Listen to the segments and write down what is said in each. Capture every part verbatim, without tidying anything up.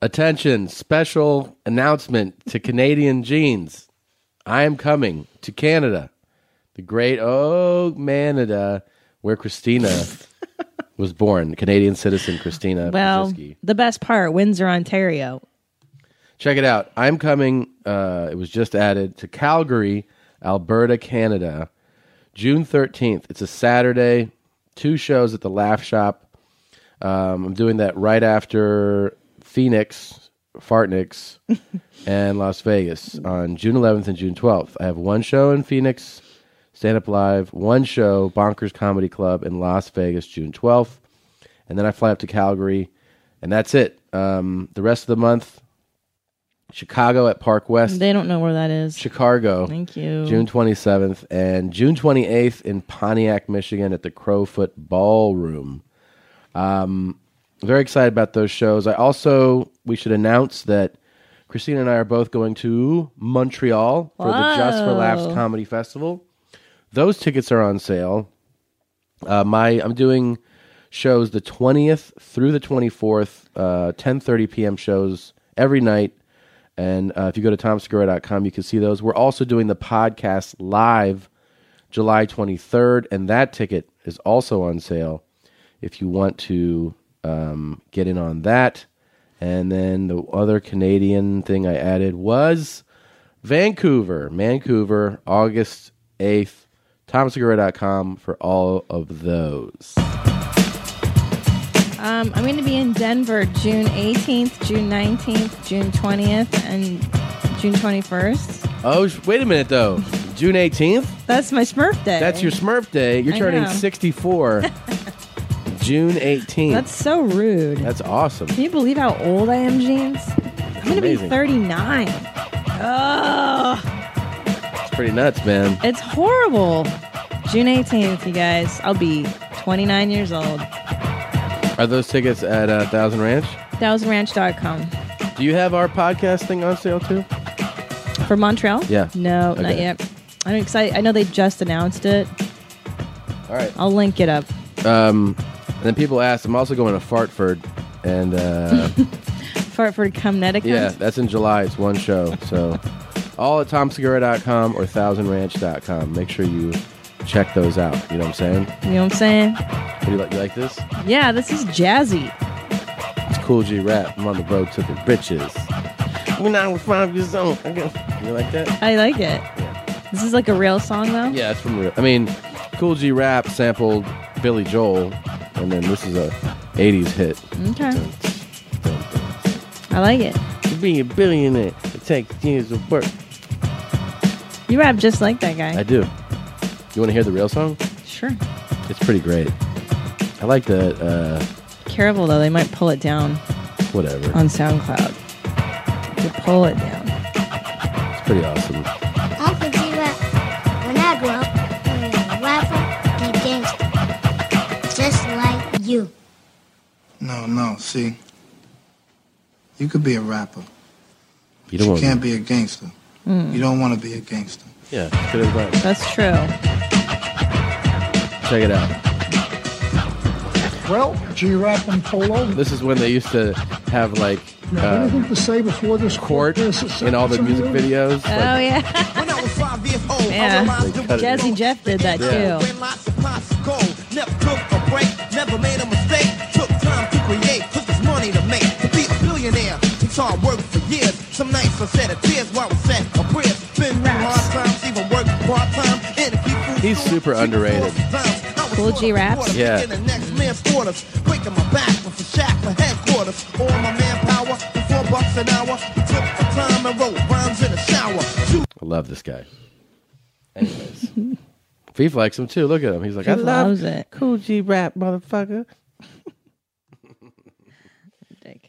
Attention, special announcement to Canadian Jeans. I am coming to Canada, the great, oh, Canada, where Christina was born, Canadian citizen Christina Well, Pazsitzky. The best part, Windsor, Ontario. Check it out. I'm coming, uh, it was just added, to Calgary, Alberta, Canada, June thirteenth. It's a Saturday, two shows at the Laugh Shop. Um, I'm doing that right after Phoenix, Fartnix, and Las Vegas on June eleventh and June twelfth. I have one show in Phoenix, Stand Up Live, one show, Bonkers Comedy Club in Las Vegas, June twelfth. And then I fly up to Calgary, and that's it. Um, the rest of the month, Chicago at Park West. They don't know where that is. Chicago. Thank you. June twenty-seventh and June twenty-eighth in Pontiac, Michigan at the Crowfoot Ballroom. Um, very excited about those shows. I also, we should announce that Christina and I are both going to Montreal for the Just for Laughs Comedy Festival. Those tickets are on sale. Uh, my I'm doing shows the twentieth through the twenty-fourth, uh, ten thirty p.m. shows every night. And uh, if you go to tom segura dot com, you can see those. We're also doing the podcast live July twenty-third, and that ticket is also on sale if you want to um, get in on that. And then the other Canadian thing I added was Vancouver. Vancouver, August eighth. tom segura dot com for all of those. Um, I'm going to be in Denver June eighteenth, June nineteenth, June twentieth, and June twenty-first. Oh, wait a minute, though. June eighteenth? That's my Smurf Day. That's your Smurf Day. You're I turning know. sixty-four. June eighteenth. That's so rude. That's awesome. Can you believe how old I am, Jeans? I'm going to be Amazing. thirty-nine. Oh, It's pretty nuts, man. it's horrible. June eighteenth, you guys. I'll be twenty-nine years old. Are those tickets at uh, Thousand Ranch? thousand ranch dot com. Do you have our podcast thing on sale, too? For Montreal? Yeah. No, not Okay. yet. I'm excited. I know they just announced it. All right. I'll link it up. Um, and then people ask, I'm also going to Fartford. And, uh, Fartford, Connecticut. yeah, that's in July. It's one show. So, all at tom segura dot com or thousand ranch dot com. Make sure you check those out. You know what I'm saying? You know what I'm saying? What do you like? You like this? Yeah, this is jazzy. It's Cool G Rap. I'm on the road to the riches. When I was five years old. I guess. You like that? I like it. Yeah. This is like a real song, though? Yeah, it's from real. I mean, Cool G Rap sampled Billy Joel, and then this is a eighties hit. Okay. I like it. To be a billionaire, it takes years of work. You rap just like that guy. I do. You want to hear the real song? Sure. It's pretty great. I like that. Uh, Careful, though. They might pull it down whatever. on SoundCloud. To pull it down. It's pretty awesome. I'm for G-Rap. When I grow up, I'm gonna be a rapper and a gangster. Just like you. No, no, see. You could be a rapper. You but don't you want can't be a gangster. Mm. You don't want to be a gangster. Yeah, good advice. That's true. Check it out. Well, G-Rap and Polo. This is when they used to have like You have uh, anything to say before this court this in all the music videos. Oh, Like, yeah. When I was five years old, Yeah. I realized They it cut was it. Jazzy Jeff did that, Yeah. too. when lots of pots of gold. Never took a break, never made a mistake. Took time to create, cause there's money to make. To be a billionaire takes hard work for years. Some nights I shed a tears while I sat a prayers. Been through hard times, even worked part time. He's super underrated. Cool G Raps? Yeah. In the next man's quarters, breaking my back with a shack for headquarters. All my manpower for four bucks an hour. He took the time and wrote rhymes in the shower. I love this guy. Anyways, Beef likes him too. Look at him. He's like, He I love loves it. Cool G Rap, motherfucker. Dick.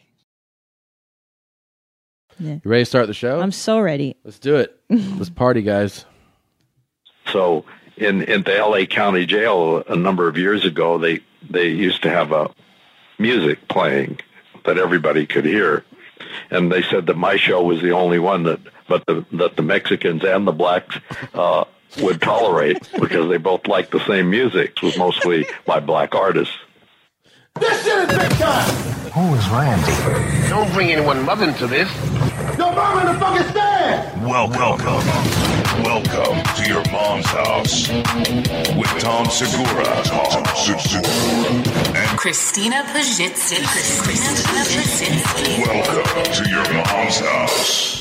Yeah. You ready to start the show? I'm so ready. Let's do it. Let's party, guys. So in, in the L A County Jail a number of years ago, they, they used to have a music playing that everybody could hear. And they said that my show was the only one that, but the, that the Mexicans and the blacks uh, would tolerate because they both liked the same music. It was mostly by black artists. This shit is big time! Who is Randy? Don't bring anyone mother into this. Your mom in the fucking stand! Welcome, welcome, welcome to your mom's house with Tom Segura, Tom Segura, and Christina Pajitsky. Christina Pajitsky. Welcome to your mom's house.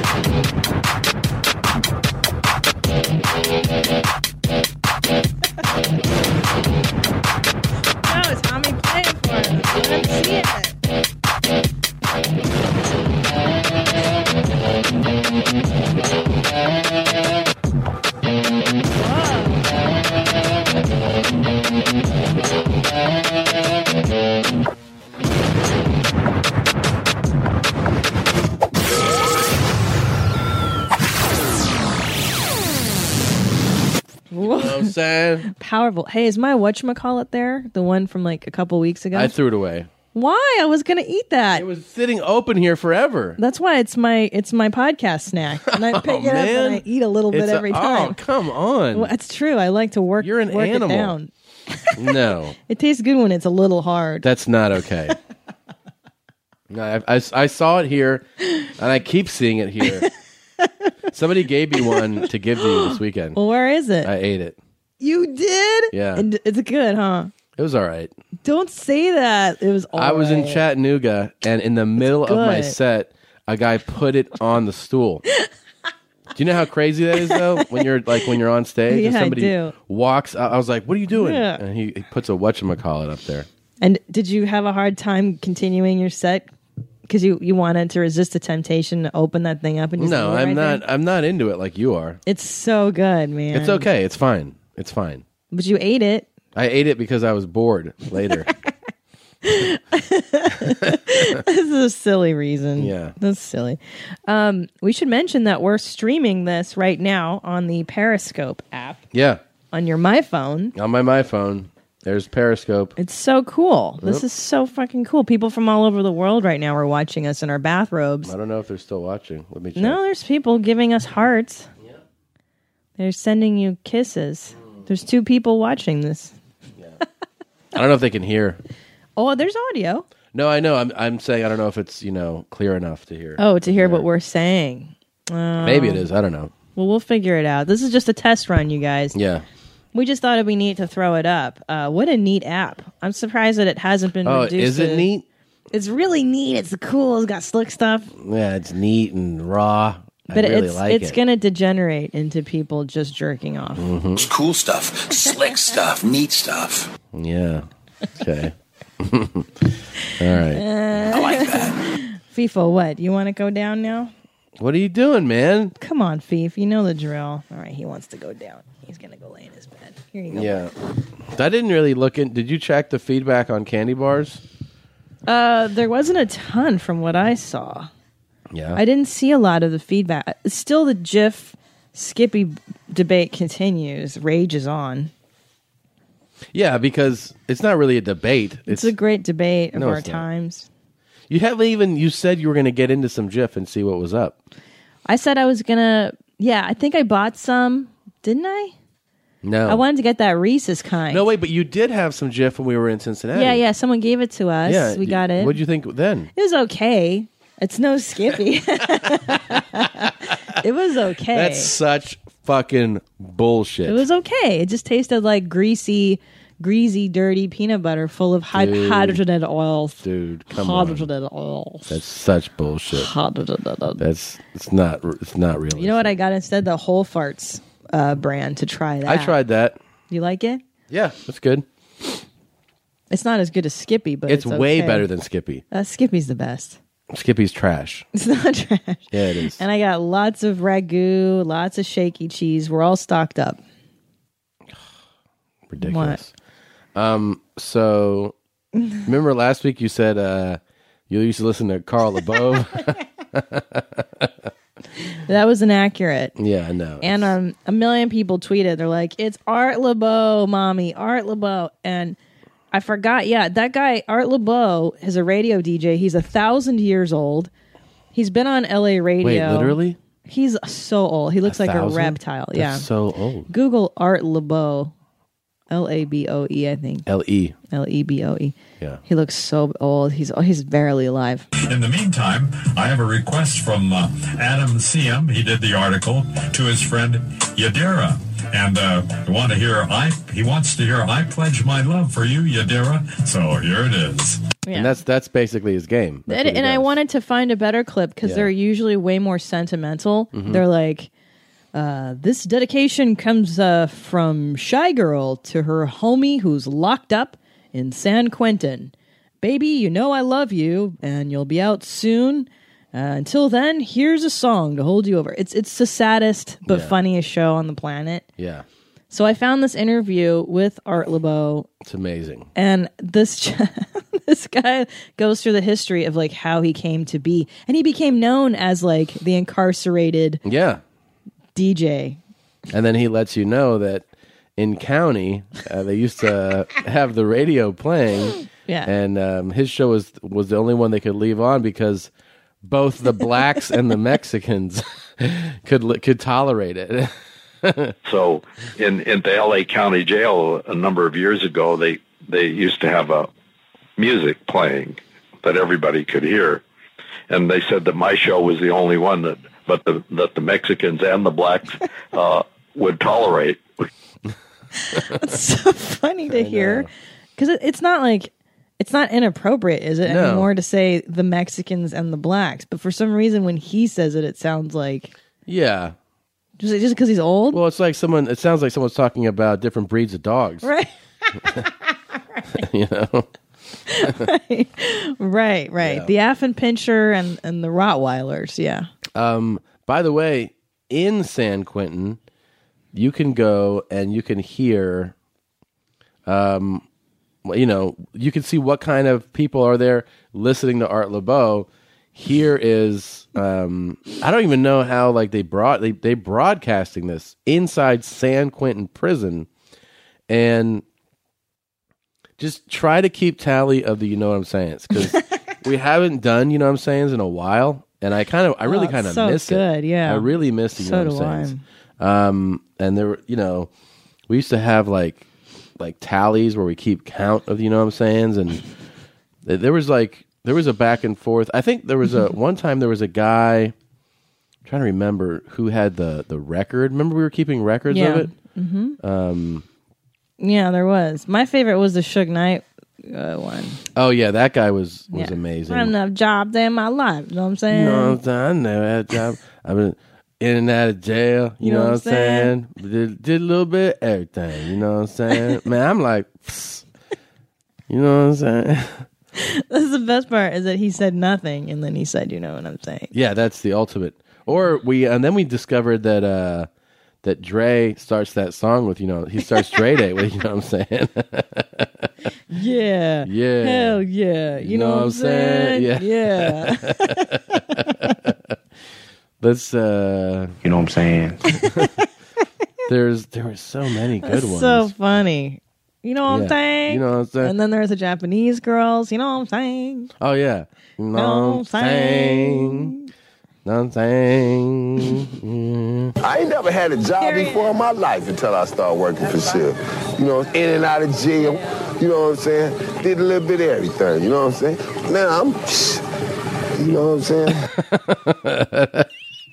No, it's Tommy playing for us. Let him see it. You know what I'm saying? Powerful. Hey, is my whatchamacallit there? The one from like a couple weeks ago? I threw it away. Why? I was going to eat that. It was sitting open here forever. That's why it's my it's my podcast snack. And I pick Oh, it up man. and I eat a little bit It's a- every time. Oh, come on. Well, that's true. I like to work, You're an work animal. it down. No, It tastes good when it's a little hard. that's not okay. No, I, I, I saw it here, and I keep seeing it here. Somebody gave me one to give to you this weekend. Well, where is it? I ate it. You did? Yeah. And it's good, huh? It was all right. Don't say that. It was all I was in right. Chattanooga, and in the middle of my good. set, a guy put it on the stool. Do you know how crazy that is, though? When you're like when you're on stage and Yeah, I somebody do. walks, I I was like, "What are you doing?" Yeah. And he, he puts a whatchamacallit up there. And did you have a hard time continuing your set because you, you wanted to resist the temptation to open that thing up and just No, eat it I'm right not. there? I'm not into it like you are. It's so good, man. It's okay. It's fine. It's fine. But you ate it. I ate it because I was bored later. This is a silly reason. Yeah. That's silly. Um, we should mention that we're streaming this right now on the Periscope app Yeah. on your my phone. On my my phone, there's Periscope. It's so cool. This Yep. is so fucking cool. People from all over the world right now are watching us in our bathrobes. I don't know if they're still watching. Let me check. No, there's people giving us hearts. They're sending you kisses. There's two people watching this. I don't know if they can hear. Oh, there's audio. No, I know. I'm I'm saying I don't know if it's, you know, clear enough to hear. Oh, to hear what we're saying. Oh. Maybe it is. I don't know. Well, we'll figure it out. This is just a test run, you guys. Yeah. We just thought it'd be neat to throw it up. Uh, what a neat app. I'm surprised that it hasn't been Oh, reduced. is it to- neat? It's really neat. It's cool. It's got slick stuff. Yeah, it's neat and raw. But I really it's like it's it. going to degenerate into people just jerking off. Mm-hmm. It's cool stuff, slick stuff, neat stuff. Yeah. Okay. All right. I like that. FIFO, what? You want to go down now? What are you doing, man? Come on, Fif. You know the drill. All right, he wants to go down. He's going to go lay in his bed. Here you go. Yeah. I didn't really look in. Did you check the feedback on candy bars? Uh, there wasn't a ton from what I saw. Yeah. I didn't see a lot of the feedback. Still, the Jif Skippy debate continues. Rages on. Yeah, because it's not really a debate. It's, It's, a great debate of No, our it's not. times. you haven't even. You said you were going to get into some Jif and see what was up. I said I was gonna. Yeah, I think I bought some. Didn't I? No. I wanted to get that Reese's kind. No, wait, but you did have some Jif when we were in Cincinnati. Yeah, yeah. Someone gave it to us. Yeah, we you- got it. What'd you think then? It was okay. It's no Skippy. It was okay. That's such fucking bullshit. It was okay. It just tasted like greasy, greasy, dirty peanut butter full of hyd- Dude. hydrogenated oils. Dude, come on. hydrogenated oils. That's such bullshit. Hydrogenated. That's it's not it's not real. You know what I got instead? The Whole Farts uh, brand to try that. I tried that. You like it? Yeah, that's good. It's not as good as Skippy, but It's, it's, way okay. better than Skippy. Uh, Skippy's the best. Skippy's trash. It's not trash. Yeah, it is. And I got lots of ragu, lots of shaky cheese. We're all stocked up. Ridiculous. Um. So, remember last week you said uh, you used to listen to Carl LeBove. That was inaccurate. Yeah, I know. And um, a million people tweeted. They're like, "It's Art LeBeau, mommy, Art LeBeau." And I forgot. Yeah, that guy, Art LeBeau, is a radio D J. He's a thousand years old. He's been on L A radio. Wait, literally? He's so old. He looks A like thousand? a reptile. That's yeah, so old. Google Art LeBeau. L A B O E, I think. L E. L E B O E. Yeah. He looks so old. He's oh, he's barely alive. In the meantime, I have a request from uh, Adam Siam. He did the article to his friend Yadira. And uh, I want to hear, I, he wants to hear, I pledge my love for you, Yadira. So here it is. Yeah. And that's that's basically his game. That's And, what he and I does. wanted to find a better clip because Yeah. they're usually way more sentimental. Mhm. They're like, uh, this dedication comes uh, from Shy Girl to her homie who's locked up in San Quentin. Baby, you know I love you, and you'll be out soon. Uh, until then, here's a song to hold you over. It's it's the saddest but Yeah. funniest show on the planet. Yeah. So I found this interview with Art LeBeau, It's amazing. and this this guy goes through the history of like how he came to be, and he became known as like the incarcerated Yeah. D J. And then he lets you know that in county, uh, they used to have the radio playing. Yeah. And um, his show was was the only one they could leave on because both the blacks and the Mexicans could li- could tolerate it. So in, in the L A County Jail a number of years ago, they, they used to have a music playing that everybody could hear. And they said that my show was the only one that, but the, that the Mexicans and the blacks uh, would tolerate. It's so funny to hear because it, it's not like it's not inappropriate, is it, No. anymore to say the Mexicans and the blacks? But for some reason, when he says it, it sounds like Yeah. just just because he's old, Well, it's like someone. It sounds like someone's talking about different breeds of dogs. right? You know. right, right, right. The Affenpinscher and and the Rottweilers, yeah. Um. By the way, in San Quentin, you can go and you can hear. Um, well, you know, you can see what kind of people are there listening to Art LeBeau. Here is, um, I don't even know how like they brought they they broadcasting this inside San Quentin prison, and just try to keep tally of the you know what I'm saying because we haven't done you know what I'm saying in a while, and I kind of I really Oh, kind of so miss good, it. yeah. I really miss the you So know do what I'm saying. Um, and there were you know we used to have like like tallies where we keep count of the you know what I'm saying, and th- there was like. There was a back and forth. I think there was a one time there was a guy I'm trying to remember who had the, the record. Remember we were keeping records Yeah. of it? hmm Um, Yeah, there was. My favorite was the Suge Knight uh, one. oh yeah, that guy was was Yeah. amazing. I had enough jobs in my life. You know what I'm saying? You know what I'm saying? I never had a job. I've been in and out of jail. You, know, what I'm saying? Did, did a little bit of everything. You know what I'm saying? Man, I'm like, psst. You know what I'm saying? That's the best part is that he said nothing and then he said, you know what I'm saying? Yeah, that's the ultimate. Or we and then we discovered that uh, that Dre starts that song with you know he starts Dre Day with you know what I'm saying. Yeah. Yeah. Hell yeah. You, know, what I'm saying? Yeah. Yeah. Let's uh You know what I'm saying? there's there were so many good That's ones. so funny. You know what Yeah. I'm saying? You know what I'm saying? And then there's the Japanese girls. You know what I'm saying? Oh yeah. You know what I'm saying? Know what I'm saying? Yeah. I ain't never had a job before in my life until I started working for Shiv. You know, in and out of jail. You know what I'm saying? Did a little bit of everything. You know what I'm saying? Now I'm, you know what I'm saying?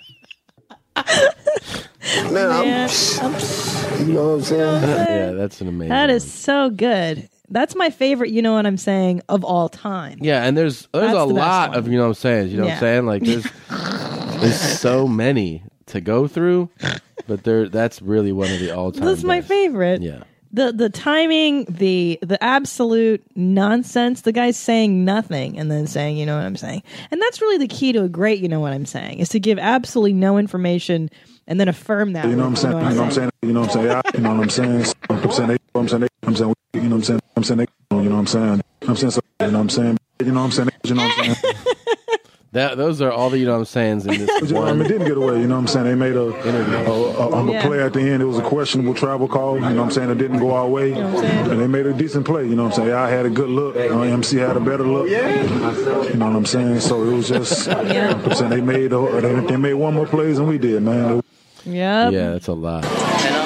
now I'm, Man, you know what I'm saying? Yeah, that's an amazing. That is so good. That's my favorite, you know what I'm saying, of all time. Yeah, and there's there's That's a the best lot one. of you know what I'm saying. You know what Yeah. I'm saying? Like there's there's so many to go through, but there that's really one of the all time. That's my favorite. Yeah. The the timing, the the absolute nonsense. The guy's saying nothing and then saying, you know what I'm saying. And that's really the key to a great you know what I'm saying, is to give absolutely no information and then affirm that. You know what I'm saying? You know what I'm saying? You know what I'm saying? You know what I'm saying? I'm saying, they, I'm saying, they, I'm saying, you know what I'm saying? I'm saying, they, you know what I'm saying? I'm saying, so, you know what I'm saying? You know what I'm saying? You know what I'm saying? That those are all the you know what I'm sayings in this I mean, one. it didn't get away, you know what I'm saying? They made a, a, a, a, Yeah. a play at the end. It was a questionable travel call, you know what I'm saying? It didn't go our way. And they made a decent play, you know what I'm saying? I had a good look. Uh, M C had a better look. You know what I'm saying? So it was just, you know what I'm saying? They made, a, they, they made one more plays than we did, man. Yep. Yeah, that's a lot. And I'm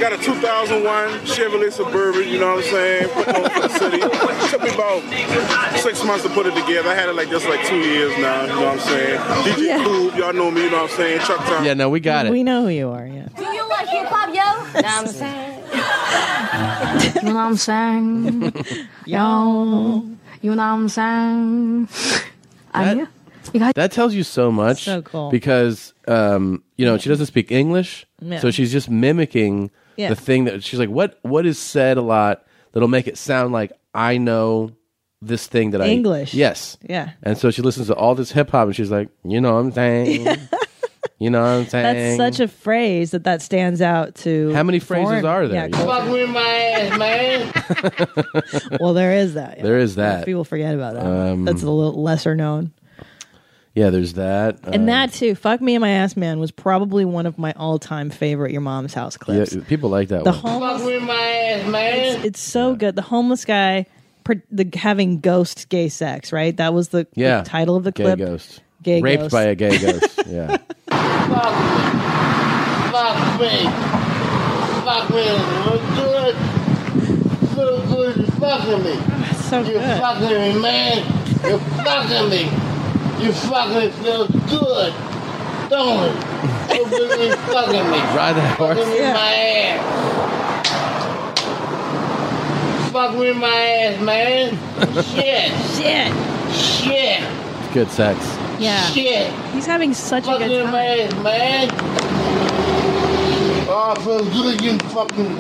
got a two thousand one Chevrolet Suburban, you know what I'm saying? Put it on for the city. It took me about six months to put it together. I had it like this like two years now, you know what I'm saying? D J Yeah. Club, y'all know me, you know what I'm saying? Chuck Town. Yeah, no, we got it. We know who you are, yeah. Do you like hip hop, yo? Know what I'm saying? You know what I'm saying? Yo. You know what I'm saying? I That, that tells you so much. So cool. Because, um, you know, she doesn't speak English. Yeah. So she's just mimicking Yeah. the thing that she's like, what, what is said a lot that'll make it sound like I know this thing that I... English. Yes. Yeah. And so she listens to all this hip hop and she's like, you know what I'm saying? You know what I'm saying? That's such a phrase that that stands out to. How many phrases foreign- are there? Yeah, You cool. Fuck with my ass, man. Well, there is that. yeah. There is that. People forget about that. Um, That's a little lesser known. Yeah, there's that. And Um, that too, "Fuck Me in My Ass Man" was probably one of my all-time favorite Your Mom's House clips. Yeah, people like that The one. homeless, Fuck with my ass, man. it's, it's so good. The homeless guy, per, the having ghost gay sex, right? That was the, the Yeah. title of the Gay clip. ghost. Gay Raped ghost. by a gay ghost. Yeah. Fuck me. Fuck me. Fuck me. Look good. Look good. You fucking me. So you good. fucking me, man. You fucking me. You fucking feel good. Don't it? You really fucking me. Ride that horse. Fucking with my ass. Fuck with my ass, man. Shit. Shit. Shit. Good sex. Yeah. Shit. He's having such a Fuck good with time. my ass, man. Oh, I feel good in fucking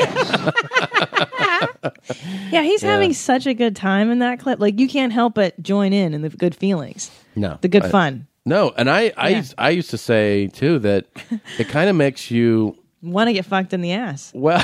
ass. Yeah, he's Yeah. having such a good time in that clip. Like, you can't help but join in in the good feelings. No. The good I- fun. No, and I, I, Yeah. used, I used to say, too, that it kind of makes you... Want to get fucked in the ass. Well,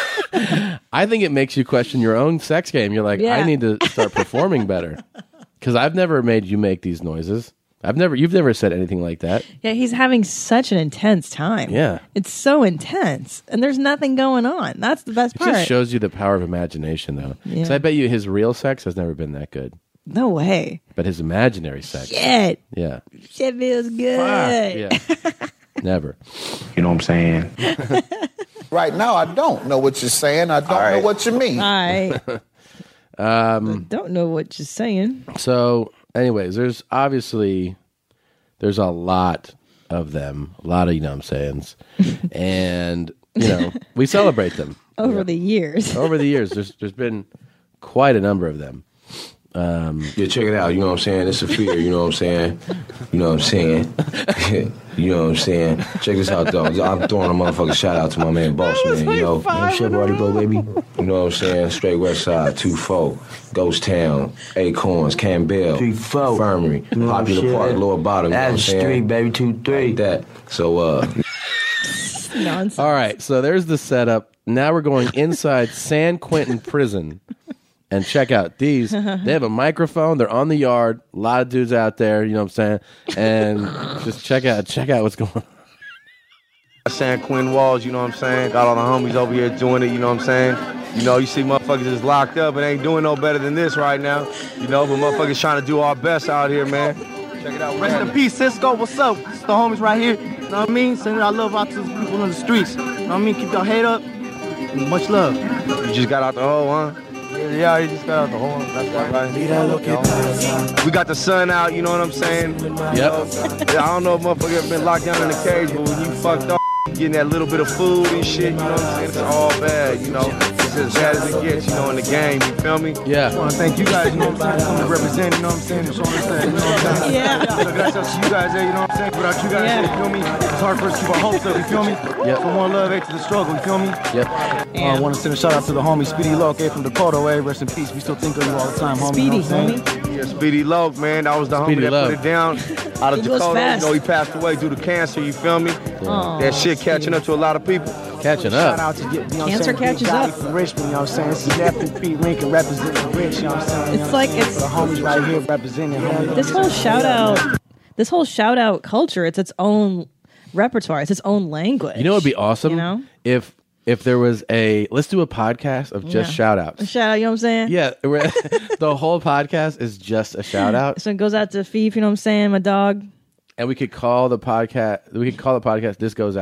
I think it makes you question your own sex game. You're like, Yeah. I need to start performing better. Because I've never made you make these noises. I've never, you've never said anything like that. Yeah, he's having such an intense time. Yeah. It's so intense. And there's nothing going on. That's the best It part. just shows you the power of imagination, though. Because Yeah. I bet you his real sex has never been that good. No way. But his imaginary sex. Shit. Yeah. Shit feels good. Yeah. Never. You know what I'm saying? Right now, I don't know what you're saying. I don't know what you mean. I Um, don't know what you're saying. So, anyways, there's obviously there's a lot of them, a lot of you know what I'm sayings, and you know we celebrate them Over the years. over the years. There's there's been quite a number of them. Um, Yeah, check it out. You know what I'm saying? It's a fear. You know what I'm saying? You know what I'm saying? You know what I'm saying? Check this out, though. I'm throwing a motherfucking shout out to my man Boss Man. You know, you know Chef Roddy Bro, baby. You know what I'm saying? Straight West Side, two four, Ghost Town, Acorns, Campbell, Infirmary, Popular shit. Park, Lower Bottom. You know what I'm That's saying? street, baby, two three. Like that. So, uh, Nonsense. all right, so there's the setup. Now we're going inside San Quentin Prison. And check out these. They have a microphone. They're on the yard. A lot of dudes out there. You know what I'm saying? And just check out, check out what's going on. San Quentin Walls, you know what I'm saying? Got all the homies over here doing it, you know what I'm saying? You know, you see motherfuckers is locked up and ain't doing no better than this right now. You know, but motherfuckers trying to do our best out here, man. Check it out. Rest in peace, Cisco. What's up? It's the homies right here. You know what I mean? Sending our love out to the people in the streets. You know what I mean? Keep your head up. And much love. You just got out the hole, huh? Yeah, you just got out the hole. That's right. We got the sun out, you know what I'm saying? Yep. I don't know if motherfucker ever been locked down in a cage, but when you fucked up, getting that little bit of food and shit, you know what I'm saying? It's all bad, you know? It's as bad as it gets, you know, in the game, you feel me? Yeah. I want to thank you guys, you know what I'm saying? Coming to represent, you know what I'm saying? And showing us that, you know what I'm saying? Yeah. So that's up to you guys there, you know what I'm saying? Without you guys Yeah. there, you feel me? It's hard for us to keep our hopes up, you feel me? Yep. So more love, eh, to the struggle, you feel me? Yep. I uh, want to send a shout out to the homie Speedy Loke eh, from Dakota, eh? Rest in peace. We still think of you all the time, homie. Speedy, you know what I'm saying? Yeah, Speedy Loke, man. That was the Speedy homie that Love. put it down out of He goes Dakota. You fast. know, he passed away due to cancer, you feel me? Aw, That shit catching up to a lot of people. Catching Shout up. out to you know what I'm Cancer saying, Big catches Gotti up. from Richmond, you know what I'm saying? This is Nephew Pete Lincoln representing Rich, you know what I'm saying? It's like it's The homies right here representing homie. this whole shout out, this whole shout out culture. It's its own repertoire. It's its own language. You know what would be awesome? You know? If if there was a, let's do a podcast of just Yeah. shout outs. Shout out, you know what I'm saying? Yeah. we're- the whole podcast is just a shout out. So it goes out to Fief, you know what I'm saying? My dog. And we could call the podcast, we could call the podcast This Goes Out.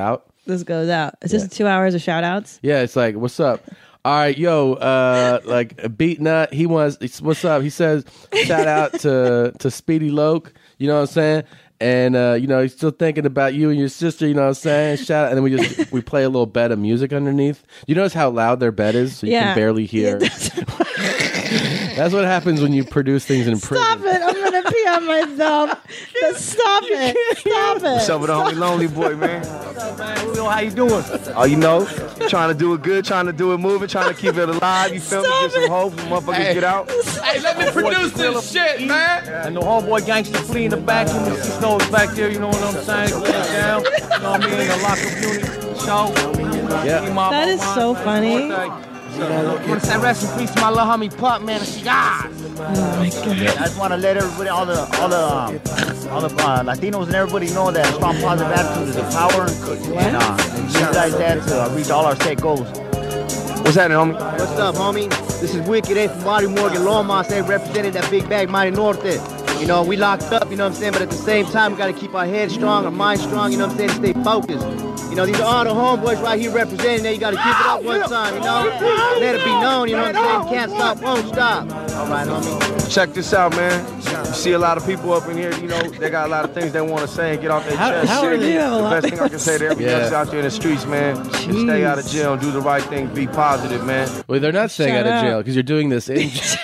this goes out. Is this two hours of shout outs? Yeah, it's like, what's up? All right, yo, uh, like Beat Nut, he wants, what's up? He says, shout out to to Speedy Loke, you know what I'm saying? And, uh, you know, he's still thinking about you and your sister, you know what I'm saying? Shout out. And then we just, we play a little bed of music underneath. You notice how loud their bed is? So you Yeah. can barely hear. That's what happens when you produce things in prison. Stop it. I'm going to pee on myself. Just stop it. Stop it. What's up with the homie Lonely Boy, man? What's up, man? Julio, how you doing? Oh, you know, trying to do it good, trying to do it moving, trying to keep it alive. You feel me? Get some hope, some motherfuckers Hey. get out. Hey, let me produce this shit, man. And the homeboy gangster flee in the back, and Mister Snow's back there, you know what I'm saying? Lay it down, you know what I mean? The lockup unit, show. Yeah. That is so funny. I want to say rest in peace to my little homie Pup, man, and cigars. Oh, I just want to let everybody, all the, all the, um, all the uh, Latinos and everybody know that strong positive attitude is a power, and uh, and use that to uh, reach all our state goals. What's happening, homie? What's up, homie? This is Wicked A from Body Morgan Loma, say represented that big bag Mighty Norte. You know, we locked up, you know what I'm saying, but at the same time, we got to keep our head strong, our mind strong, you know what I'm saying, stay focused. You know, these are all the homeboys right here representing that. You got to keep it up one time, you know? Let it be known, you know what I'm saying? Can't stop, won't stop. All right, homie. Check this out, man. You see a lot of people up in here, you know, they got a lot of things they want to say and get off their How- chest. how are they- the best thing I can say to everybody Yeah. else out there in the streets, man, is stay out of jail and do the right thing, be positive, man. Well, they're not staying Shut out of up. jail because you're doing this in jail.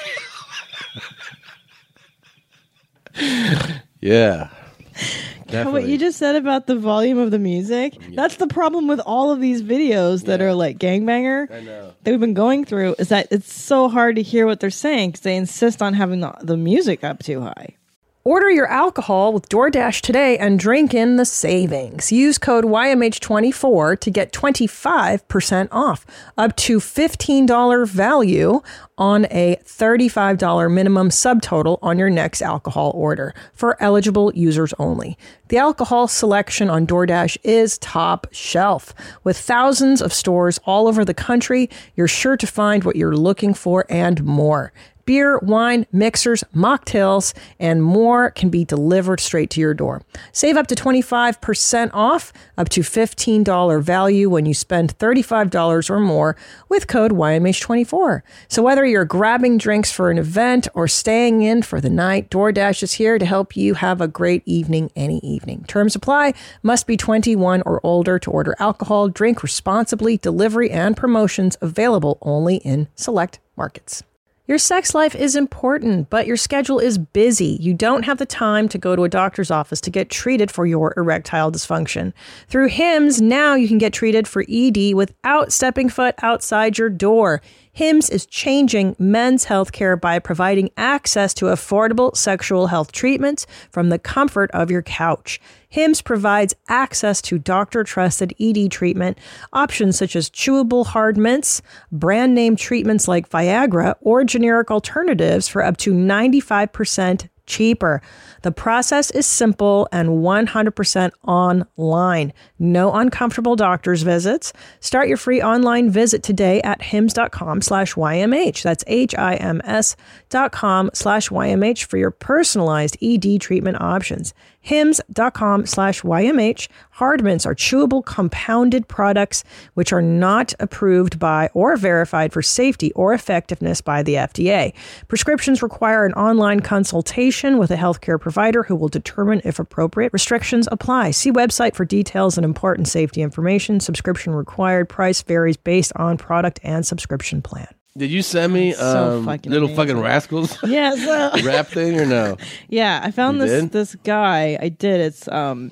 Yeah. What Definitely. you just said about the volume of the music, that's the problem with all of these videos that are like gangbanger I know. that we've been going through is that it's so hard to hear what they're saying because they insist on having the, the music up too high. Order your alcohol with DoorDash today and drink in the savings. Use code Y M H twenty-four to get twenty-five percent off, up to fifteen dollars value on a thirty-five dollars minimum subtotal on your next alcohol order for eligible users only. The alcohol selection on DoorDash is top shelf. With thousands of stores all over the country, you're sure to find what you're looking for and more. Beer, wine, mixers, mocktails, and more can be delivered straight to your door. Save up to twenty-five percent off, up to fifteen dollars value when you spend thirty-five dollars or more with code Y M H twenty-four. So whether you're grabbing drinks for an event or staying in for the night, DoorDash is here to help you have a great evening any evening. Terms apply. Must be twenty-one or older to order alcohol. Drink responsibly. Delivery and promotions available only in select markets. Your sex life is important, but your schedule is busy. You don't have the time to go to a doctor's office to get treated for your erectile dysfunction. Through Hims, now you can get treated for E D without stepping foot outside your door. Hims is changing men's healthcare by providing access to affordable sexual health treatments from the comfort of your couch. Hims provides access to doctor-trusted E D treatment options such as chewable hard mints, brand name treatments like Viagra, or generic alternatives for up to ninety-five percent cheaper. The process is simple and one hundred percent online. No uncomfortable doctor's visits. Start your free online visit today at hims.com slash YMH. That's H-I-M-S dot com slash YMH for your personalized E D treatment options. hims.com slash YMH. Hard mints are chewable compounded products which are not approved by or verified for safety or effectiveness by the F D A. Prescriptions require an online consultation with a healthcare provider who will determine if appropriate. Restrictions apply. See website for details and important safety information. Subscription required. Price varies based on product and subscription plan. Did you send me So um, fucking Little amazing. Fucking Rascals Yeah, so- rap thing or no? Yeah, I found You this did? this guy. I did. It's um.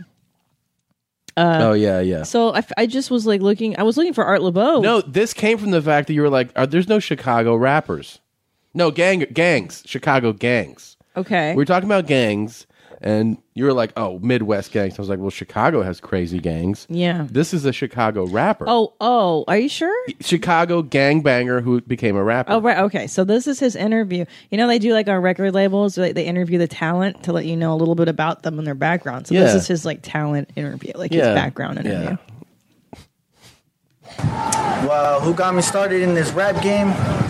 Uh, Oh, yeah, yeah. So I, f- I just was like looking. I was looking for Art LeBeau. No, this came from the fact that you were like, are, there's no Chicago rappers. No, gang gangs. Chicago gangs. Okay. We were talking about gangs, and you were like, oh, Midwest gangs. I was like, well, Chicago has crazy gangs. Yeah. This is a Chicago rapper. Oh, oh, are you sure? Chicago gangbanger who became a rapper. Oh, right. Okay. So this is his interview. You know, they do like on record labels, they, they interview the talent to let you know a little bit about them and their background. So this Yeah. is his like talent interview, like Yeah. his background interview. Well, who got me started in this rap game?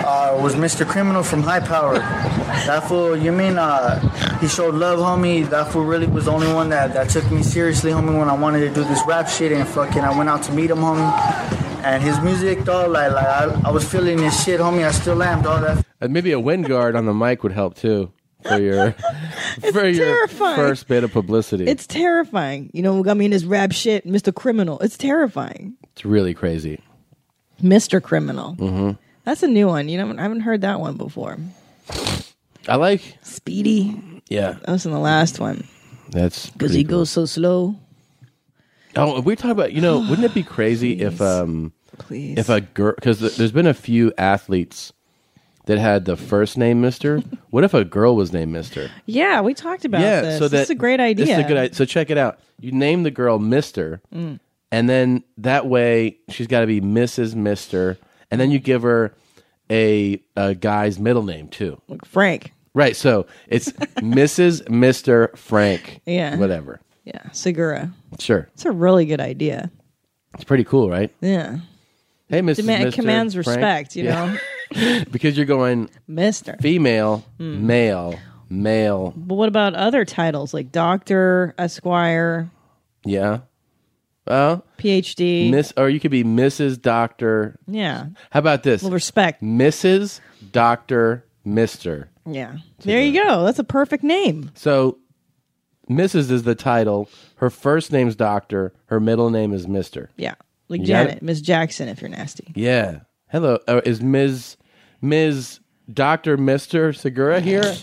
uh, was Mister Criminal from High Power. That fool, you mean uh, he showed love, homie? That fool really was the only one that, that took me seriously, homie, when I wanted to do this rap shit. And fucking, I went out to meet him, homie. And his music, dog, like, like I, I was feeling his shit, homie. I still am, dog. That And maybe a wind guard on the mic would help too for your for your terrifying. first bit of publicity. It's terrifying. You know, I mean, his rap shit, Mister Criminal. It's terrifying. It's really crazy. Mister Criminal. Mm-hmm. That's a new one. You know, I haven't heard that one before. I like Speedy. Yeah, that was in the last one. That's Because pretty he cool. goes so slow. Oh, if we talk about, you know, wouldn't it be crazy if um Please. if a girl, because th- there's been a few athletes that had the first name Mister What if a girl was named Mister Yeah, we talked about yeah, this. so that, this is a great idea. This is a good idea. So check it out. You name the girl Mister Mm. and then that way she's got to be Missus Mister and then you give her a, a guy's middle name too. Like Frank. Right, so it's Missus Mister Frank. Yeah. Whatever. Yeah, Segura. Sure. It's a really good idea. It's pretty cool, right? Yeah. Hey, Missus Demand- Mister commands Frank. respect, you know? Because you're going Mister female, Mm. male, male. But what about other titles like Doctor, Esquire, Yeah. Well, P H D? Miss, or you could be Missus Doctor. Yeah. How about this? Well, respect. Missus Doctor Mister Yeah. There you go. That's a perfect name. So, Missus is the title. Her first name's Doctor. Her middle name is Mister Yeah. Like You got Janet, Miss Jackson, if you're nasty. Yeah. Hello. Uh, is Miz Miz Doctor Mister Segura here?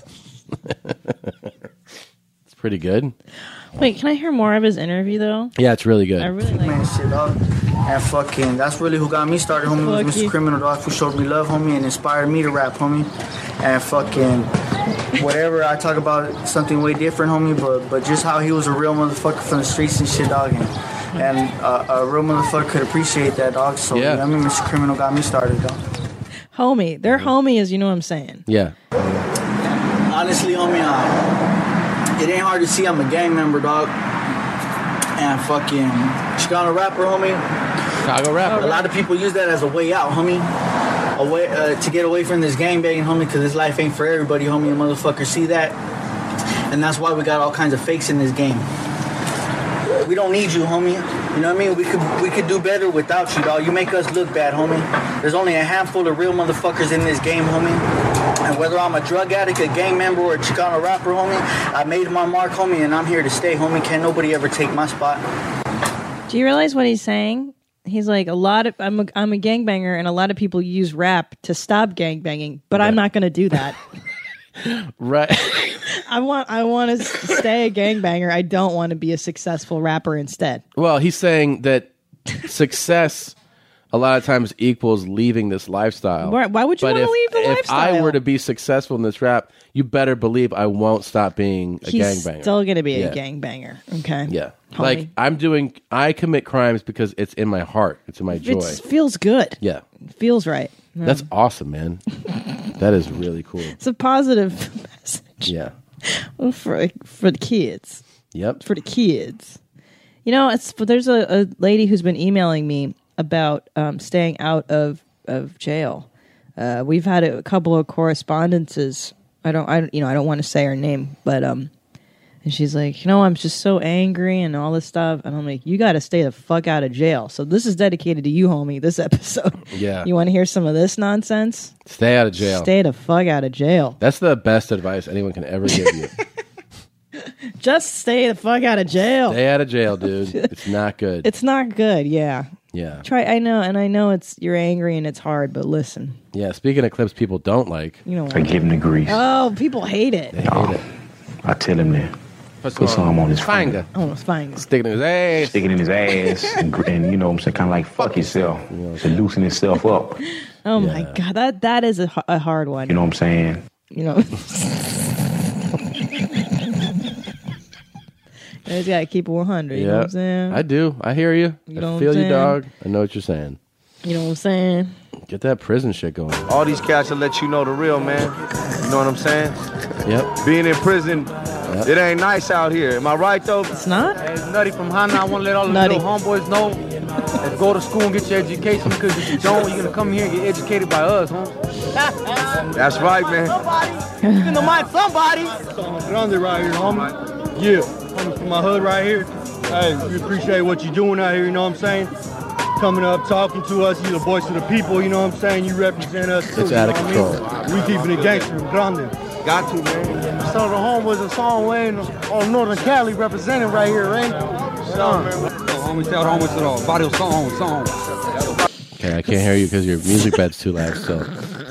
It's pretty good. Wait, can I hear more of his interview though? Yeah, it's really good. I really like man shit, dog. And fucking, that's really who got me started, homie. Was Fuck Mister you. Criminal, dog, who showed me love, homie, and inspired me to rap, homie. And fucking, whatever, I talk about something way different, homie, but but just how he was a real motherfucker from the streets and shit, dog. And, and uh, a real motherfucker could appreciate that, dog. So, Yeah. yeah. I mean, Mister Criminal got me started, dog. homie. They're homie, as you know what I'm saying. Yeah. Honestly, homie, uh, it ain't hard to see I'm a gang member, dog. And fucking Chicano rapper, homie. Chicago rapper. A lot of people use that as a way out, homie. A way uh, to get away from this gang banging, homie, because this life ain't for everybody, homie. You motherfuckers see that. And that's why we got all kinds of fakes in this game. We don't need you, homie. You know what I mean? We could we could do better without you, dog. You make us look bad, homie. There's only a handful of real motherfuckers in this game, homie. And whether I'm a drug addict, a gang member, or a Chicano rapper, homie, I made my mark, homie, and I'm here to stay, homie. Can't nobody ever take my spot. Do you realize what he's saying? He's like, a lot of I'm a, I'm a gangbanger, and a lot of people use rap to stop gangbanging, but I'm not going to do that. Right. I want I want to stay a gangbanger. I don't want to be a successful rapper instead. Well, he's saying that success a lot of times equals leaving this lifestyle. Why- why would you But wanna if- leave the if lifestyle? I were to be successful in this rap, you better believe I won't stop being a He's gangbanger. still going to be Yeah. a gangbanger. Okay. Yeah. Homie. Like I'm doing I commit crimes because it's in my heart. It's in my joy. It feels good. Yeah. It feels right. Yeah. That's awesome, man. That is really cool. It's a positive message Yeah. for for the kids. Yep. For the kids. You know, it's but there's a, a lady who's been emailing me about um, staying out of of jail. Uh, we've had a couple of correspondences. I don't, I don't- you know, I don't want to say her name, but um, and she's like, you know, I'm just so angry and all this stuff, and I'm like, you got to stay the fuck out of jail. So this is dedicated to you, homie. This episode. Yeah. You want to hear some of this nonsense? Stay out of jail. Stay the fuck out of jail. That's the best advice anyone can ever give you. Just stay the fuck out of jail. Stay out of jail, dude. It's not good. It's not good. Yeah. Yeah. Try. I know, and I know it's you're angry and it's hard, but listen. Yeah. Speaking of clips people don't like, You know what? I give him the grease. Oh, people hate it. They hate it. I tell him that. Put Put some on his finger. Oh, it's fine. Stick it in his ass. Stick it in his ass. and, gr- and you know what I'm saying? Kind of like fuck yourself. To loosen himself up. Oh my god, that that is a, h- a hard one. You know what I'm saying? You know. You just gotta keep it one hundred. You know what I'm saying? I do. I hear you. You know I what feel I'm you, saying? dog. I know what you're saying. You know what I'm saying? Get that prison shit going. All these cats will let you know the real, man. You know what I'm saying? Yep. Being in prison, it ain't nice out here. Am I right, though? It's not? Hey, it's Nutty from Hana. I want to let all the Nutty. little homeboys know Go to school and get your education, because if you don't, you're gonna come here and get educated by us, huh? That's right, man. Somebody. You can mind somebody. Grande right here, homie. Yeah, homie from my hood right here. Hey, we appreciate what you're doing out here, you know what I'm saying? Coming up, talking to us, you're the voice of the people, you know what I'm saying? You represent us too. It's out of you know control. what I mean? We keeping it gangster in Grande. Got to, man. So the home was a song way on Northern Cali representing right here, right? Son. Homie, tell homie to the barrio song, song. Okay, I can't hear you because your music bed's too loud still.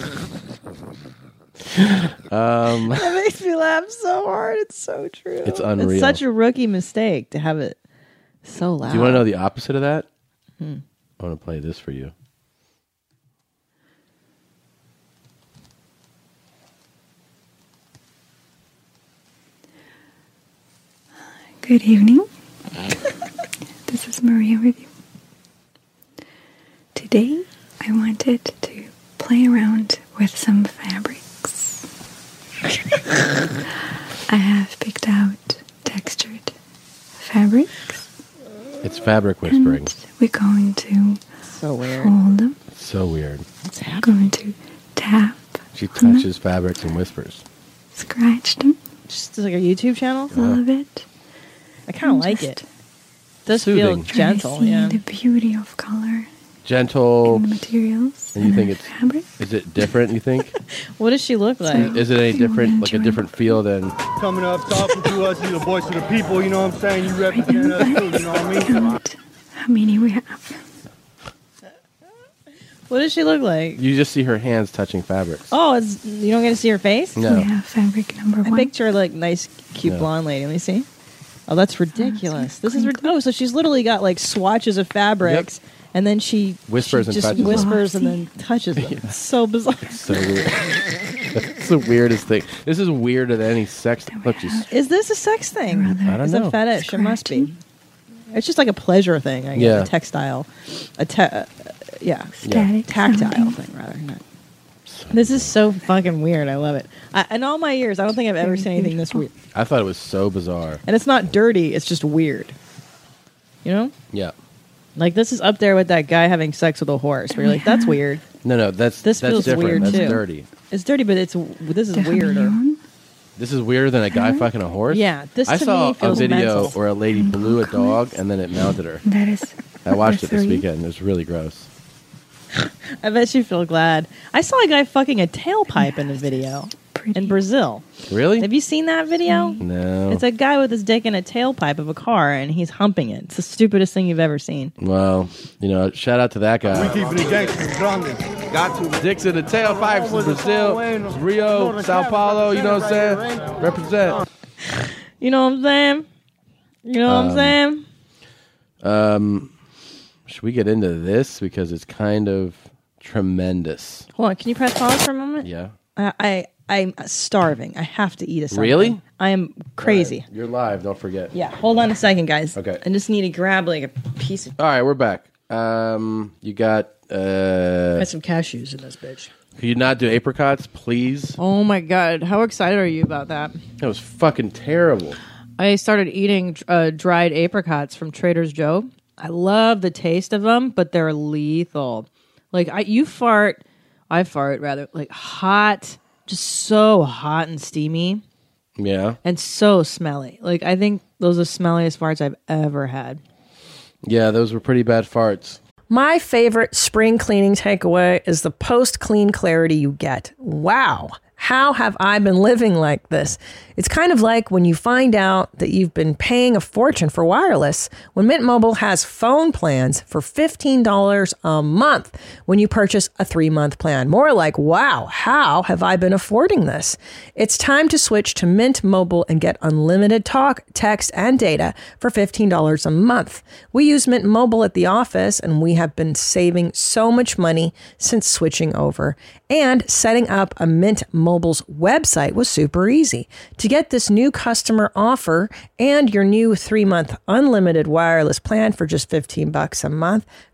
Um, That makes me laugh so hard. It's so true. It's unreal. It's such a rookie mistake to have it so loud. do you want to know the opposite of that? Hmm. I want to play this for you. Good evening. This is Maria with you. Today, I wanted to play around with some fabrics. I have picked out textured fabrics. It's fabric whispering. We're going to so weird. fold them. It's so weird. We're going to tap, She touches fabrics and whispers. scratch them Just like a YouTube channel? a little bit. I kind of And like just it. Does feel Soothing. gentle, Try to see yeah. the beauty of color Gentle. in the materials. And you think it's fabric. is it different? You think? What does she look like? Is it any different? Like a different feel than? Coming up, talking to us, you're the voice of the people, you know what I'm saying? You represent us too, you know what I mean? Count how many we have. What does she look like? You just see her hands touching fabrics. Oh, it's, you don't get to see her face? No. We have fabric number I one. picture like nice, cute No. blonde lady. Let me see. Oh, that's ridiculous. This is rid- oh, so she's literally got like swatches of fabrics, and then she Whispers she and just touches them. whispers and then touches them. It's so bizarre. So weird. It's the weirdest thing. This is weirder than any sex. Look, she's Is this a sex thing? I don't Is know. a fetish? It must be. It's just like a pleasure thing. I guess. Yeah. A textile, a te- uh, yeah, Static tactile sounding. thing rather. Not. This is so fucking weird. I love it. I, in all my years, I don't think I've ever seen anything this weird. I thought it was so bizarre. And it's not dirty. It's just weird. You know, Yeah. like this is up there with that guy having sex with a horse. Where you're like, that's weird. No, no, that's This that's feels different. weird That's too. dirty. It's dirty, but it's this is weirder. This is weirder than a guy fucking a horse. Yeah, this I to saw me feels a video mental. where a lady blew a dog and then it mounted her. That is. I watched it this three. weekend. It was really gross. I bet you feel glad. I saw a guy fucking a tailpipe in a video in Brazil. Really? Have you seen that video? No. It's a guy with his dick in a tailpipe of a car, and he's humping it. It's the stupidest thing you've ever seen. Well, you know, shout out to that We guy. keeping it gangster in Grande. Got to dicks in the tailpipes in Brazil, Rio, Sao Paulo. You know what I'm saying? Represent. You know what I'm saying? You know what I'm Um, saying? Um, should we get into this because it's kind of tremendous? Hold on. Can you press pause for a moment? Yeah. I, I I'm starving. I have to eat a something. Really? I am crazy. You're live. Don't forget. Yeah. Hold on a second, guys. Okay. I just need to grab like a piece of. All right, we're back. Um, you got. Uh, Got some cashews in this bitch. could you not do apricots, please? Oh my god! How excited are you about that? That was fucking terrible. I started eating uh, dried apricots from Trader Joe's. I love the taste of them, but they're lethal. Like I, you fart, I fart rather like hot, just so hot and steamy, Yeah. and so smelly. Like I think those are the smelliest farts I've ever had. Yeah, those were pretty bad farts. My favorite spring cleaning takeaway is the post-clean clarity you get. Wow. How have I been living like this? It's kind of like when you find out that you've been paying a fortune for wireless when Mint Mobile has phone plans for fifteen dollars a month when you purchase a three-month plan. More like, wow, how have I been affording this? It's time to switch to Mint Mobile and get unlimited talk, text, and data for fifteen dollars a month. We use Mint Mobile at the office, and we have been saving so much money since switching over. And setting up a Mint Mobile's website was super easy. To get this new customer offer and your new three-month unlimited wireless plan for just fifteen bucks a month,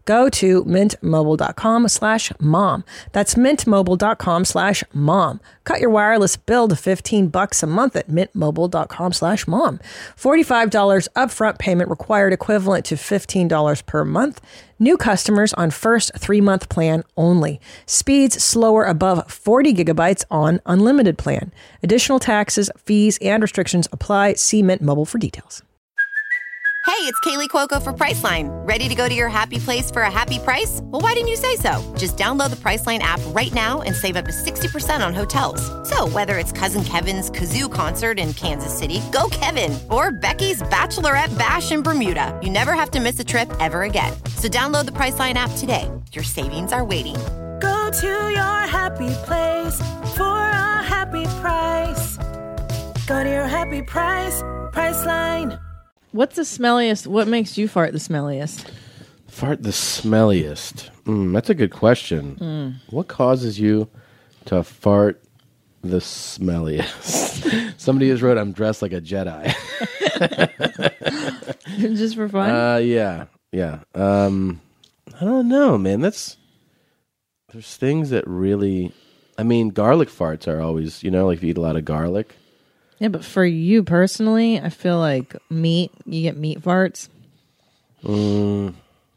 Go to mintmobile.com slash mom. That's mintmobile.com slash mom. Cut your wireless bill to fifteen bucks a month at mintmobile.com slash mom. forty-five dollars upfront payment required, equivalent to fifteen dollars per month. New customers on first three-month plan only. Speeds slower above forty gigabytes on unlimited plan. Additional taxes, fees, and restrictions apply. See Mint Mobile for details. Hey, it's Kaylee Cuoco for Priceline. Ready to go to your happy place for a happy price? Well, why didn't you say so? Just download the Priceline app right now and save up to sixty percent on hotels. So whether it's Cousin Kevin's Kazoo Concert in Kansas City, go Kevin, or Becky's Bachelorette Bash in Bermuda, you never have to miss a trip ever again. So download the Priceline app today. Your savings are waiting. Go to your happy place for a happy price. Go to your happy price, Priceline. What's the smelliest? What makes you fart the smelliest? Fart the smelliest? Mm, that's a good question. Mm. What causes you to fart the smelliest? Somebody has wrote, I'm dressed like a Jedi. Just for fun? Uh, yeah, yeah. Um, I don't know, man. That's there's things that really. I mean, garlic farts are always, you know, like if you eat a lot of garlic. Yeah, but for you personally, I feel like meat, you get meat farts. Mm.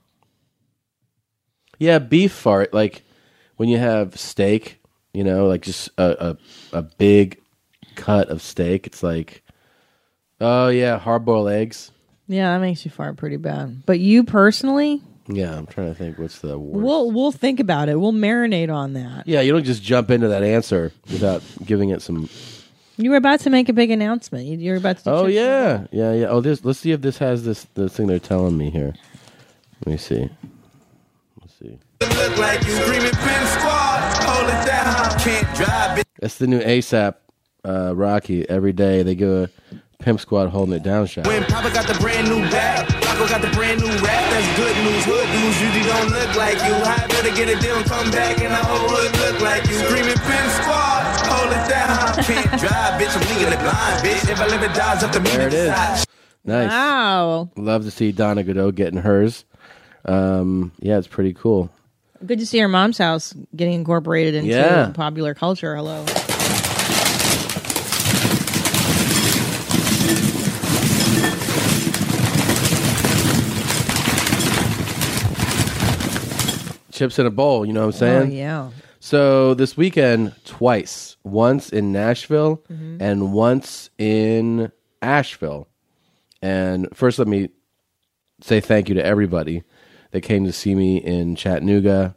Yeah, beef fart. Like when you have steak, you know, like just a, a, a big cut of steak. It's like, oh yeah, hard-boiled eggs. Yeah, that makes you fart pretty bad. But you personally? Yeah, I'm trying to think what's the worst. We'll, we'll think about it. We'll marinate on that. Yeah, you don't just jump into that answer without giving it some... You were about to make a big announcement. You- You're about to do Oh chips. yeah, yeah, yeah. Oh, this. Let's see if this has this. The thing they're telling me here. Let me see. Let's see. Look like you screaming pin squad, hold it down, can't drive it. That's the new ASAP uh, Rocky. Every day they go a Pimp Squad holding it down shot. When Papa got the brand new bag, Paco got the brand new rap, that's good news. Hood news usually don't look like you. I better get a deal and come back and the whole hood look like you. Screaming pin squad, hold it down, can't drive, bitch, I'm legally blind, bitch. If I live it dies up to me There to it is. decide. Nice. Wow. Love to see Donna Godot getting hers. Um, yeah, it's pretty cool. Good to see your mom's house getting incorporated into Yeah. popular culture. Hello. Chips in a bowl, you know what I'm saying? Oh, yeah. So this weekend, twice. Once in Nashville Mhm. and once in Asheville. And first, let me say thank you to everybody that came to see me in Chattanooga.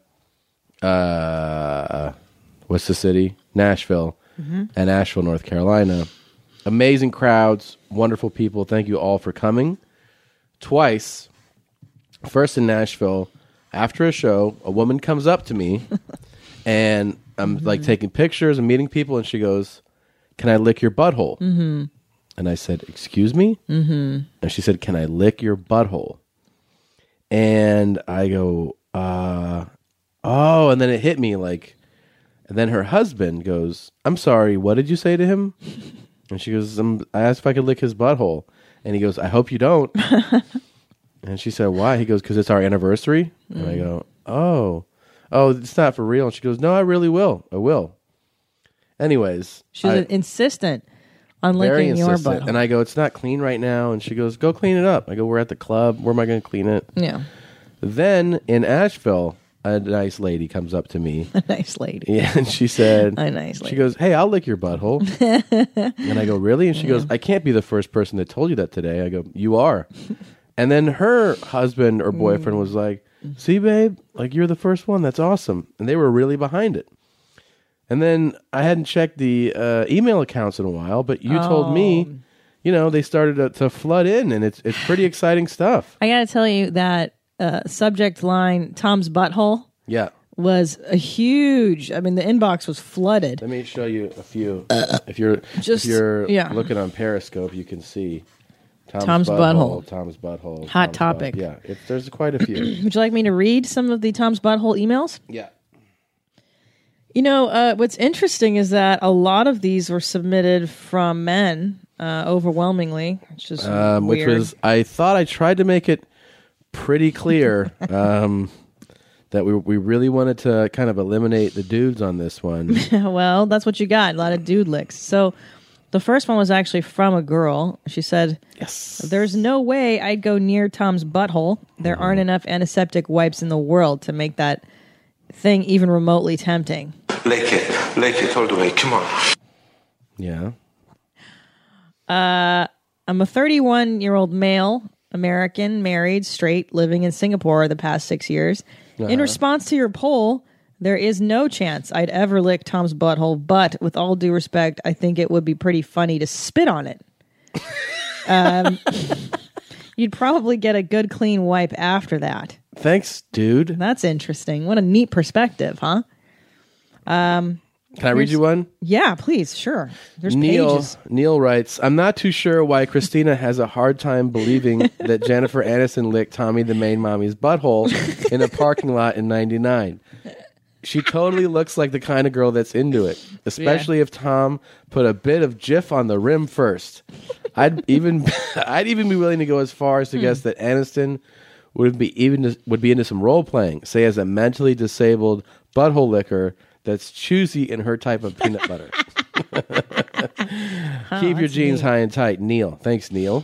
Uh, what's the city? Nashville Mhm. and Asheville, North Carolina. Amazing crowds, wonderful people. Thank you all for coming. Twice. First in Nashville, after a show, a woman comes up to me and I'm like taking pictures and meeting people, and she goes, "Can I lick your butthole?" Mm-hmm. And I said, "Excuse me?" Mm-hmm. And she said, "Can I lick your butthole?" And I go, uh, oh, and then it hit me like, and then her husband goes, "I'm sorry, what did you say to him?" And she goes, um, "I asked if I could lick his butthole." And he goes, "I hope you don't." And she said, "Why?" He goes, "Because it's our anniversary." And I Mm. go, "Oh, oh, it's not for real." And she goes, "No, I really will. I will." Anyways, She was I- insistent on very licking your insistent. butt. And I go, "It's not clean right now." And she goes, "Go clean it up." I go, "We're at the club. Where am I going to clean it?" Yeah. Then in Asheville, a nice lady comes up to me. A nice lady. Yeah, and she said, A nice She lady. goes, "Hey, I'll lick your butthole." And I go, "Really?" And she goes, "I can't be the first person that told you that today." I go, "You are." And then her husband or boyfriend was like, "See, babe, like you're the first one. That's awesome." And they were really behind it. And then I hadn't checked the uh, email accounts in a while, but you told me, you know, they started to, to flood in, and it's it's pretty exciting stuff. I got to tell you that uh, subject line, Tom's butthole, Yeah. was a huge, I mean, the inbox was flooded. Let me show you a few. If you're Just- if you're yeah. looking on Periscope, you can see Tom's, Tom's butthole, butthole. Tom's butthole. Hot Tom's topic. butt- Yeah, it's, there's quite a few. Would you like me to read some of the Tom's butthole emails? Yeah. You know, uh, what's interesting is that a lot of these were submitted from men, uh, overwhelmingly, which is Um, which weird. was I thought I tried to make it pretty clear. um, that we we really wanted to kind of eliminate the dudes on this one. Well, that's what you got. A lot of dude licks. So the first one was actually from a girl. She said, yes, there's no way I'd go near Tom's butthole. There aren't enough antiseptic wipes in the world to make that thing even remotely tempting. Lick it. Lick it all the way. Come on. Yeah. Uh, I'm a thirty-one-year-old male, American, married, straight, living in Singapore the past six years. In Uh-huh. response to your poll, there is no chance I'd ever lick Tom's butthole, but with all due respect, I think it would be pretty funny to spit on it. um, you'd probably get a good clean wipe after that. Thanks, dude. That's interesting. What a neat perspective, huh? Um, Can I read here's- you one? Yeah, please. Sure. There's Neil pages. Neil writes, I'm not too sure why Christina has a hard time believing that Jennifer Aniston licked Tommy the Main Mommy's butthole in a parking lot in ninety-nine. She totally looks like the kind of girl that's into it, especially if Tom put a bit of Jif on the rim first. I'd even I'd even be willing to go as far as to Hmm. guess that Aniston would be even would be into some role playing, say as a mentally disabled butthole licker that's choosy in her type of peanut butter. Keep your that's jeans neat. high and tight, Neil. Thanks, Neil.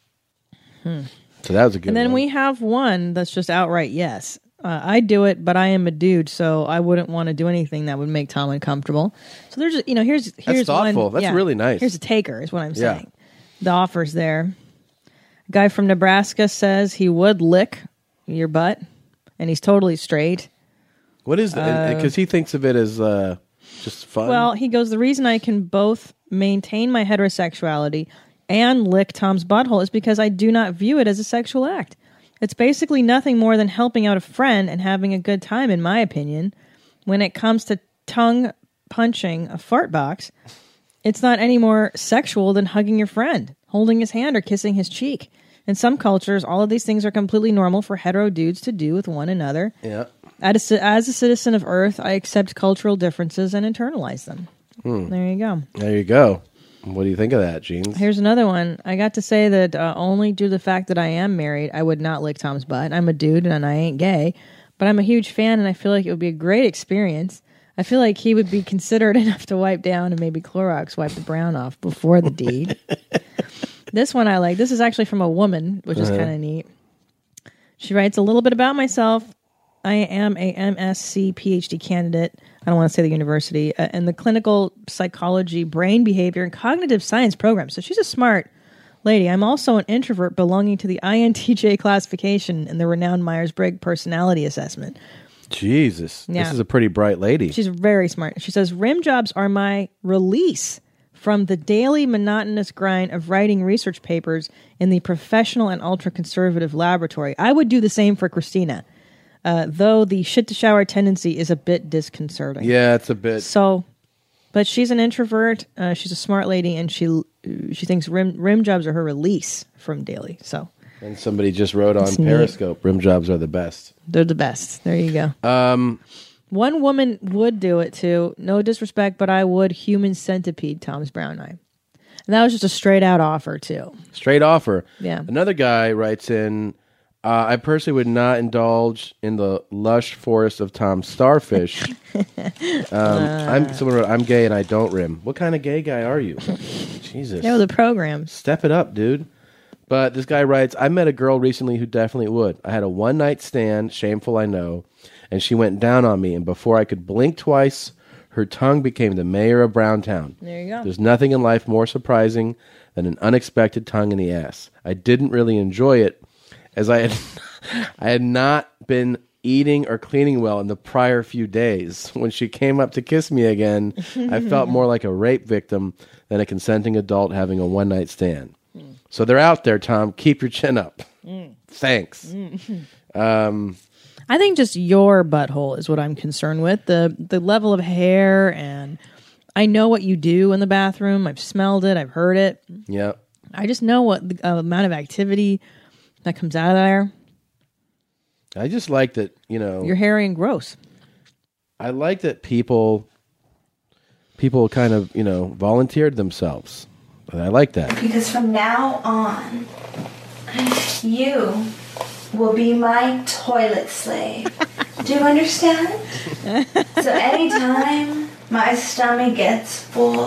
Hmm. So that was a good And then one. we have one that's just outright yes. Uh, I do it, but I am a dude, so I wouldn't want to do anything that would make Tom uncomfortable. So there's, you know, here's here's thoughtful. One, That's really nice. Here's a taker, is what I'm Yeah. saying. The offer's there. A guy from Nebraska says he would lick your butt, and he's totally straight. What is that? Uh, Because he thinks of it as uh, just fun. Well, he goes, the reason I can both maintain my heterosexuality and lick Tom's butthole is because I do not view it as a sexual act. It's basically nothing more than helping out a friend and having a good time, in my opinion. When it comes to tongue punching a fart box, it's not any more sexual than hugging your friend, holding his hand, or kissing his cheek. In some cultures, all of these things are completely normal for hetero dudes to do with one another. yeah. As a, as a citizen of Earth, I accept cultural differences and internalize them. Hmm. There you go. There you go. What do you think of that, Jeans? Here's another one. I got to say that uh, only due to the fact that I am married, I would not lick Tom's butt. I'm a dude and I ain't gay, but I'm a huge fan and I feel like it would be a great experience. I feel like he would be considerate enough to wipe down and maybe Clorox wipe the brown off before the deed. This one I like. This is actually from a woman, which is Uh-huh. kind of neat. She writes, a little bit about myself. I am a M S C P H D candidate. I don't want to say the university, uh, in the clinical psychology, brain behavior, and cognitive science program. So she's a smart lady. I'm also an introvert belonging to the I N T J classification in the renowned Myers-Briggs personality assessment. Jesus. Yeah. This is a pretty bright lady. She's very smart. She says, rim jobs are my release from the daily monotonous grind of writing research papers in the professional and ultra-conservative laboratory. I would do the same for Christina, uh, though the shit-to-shower tendency is a bit disconcerting. Yeah, it's a bit. So, but she's an introvert. Uh, she's a smart lady, and she she thinks rim rim jobs are her release from daily. So And somebody just wrote on It's neat. Periscope, rim jobs are the best. they're the best. There you go. Um, One woman would do it too. No disrespect, but I would human centipede Tom's brown eye. And that was just a straight out offer too. Straight offer. Yeah. Another guy writes in, uh, I personally would not indulge in the lush forest of Tom's starfish. um, I'm someone wrote, I'm gay and I don't rim. What kind of gay guy are you? Jesus. Yeah, the program. Step it up, dude. But this guy writes, I met a girl recently who definitely would. I had a one night stand, shameful I know, and she went down on me, and before I could blink twice, her tongue became the mayor of Browntown. There you go. There's nothing in life more surprising than an unexpected tongue in the ass. I didn't really enjoy it, as I had I had not been eating or cleaning well in the prior few days. When she came up to kiss me again, I felt more like a rape victim than a consenting adult having a one night stand. So they're out there, Tom. Keep your chin up. Mm. Thanks. Mm. Um, I think just your butthole is what I'm concerned with. The the level of hair, and I know what you do in the bathroom. I've smelled it. I've heard it. yeah. I just know what the uh, amount of activity that comes out of there. I just like that, you know. You're hairy and gross. I like that people people kind of, you know, volunteered themselves. And I like that. Because from now on, you will be my toilet slave. Do you understand? So anytime my stomach gets full,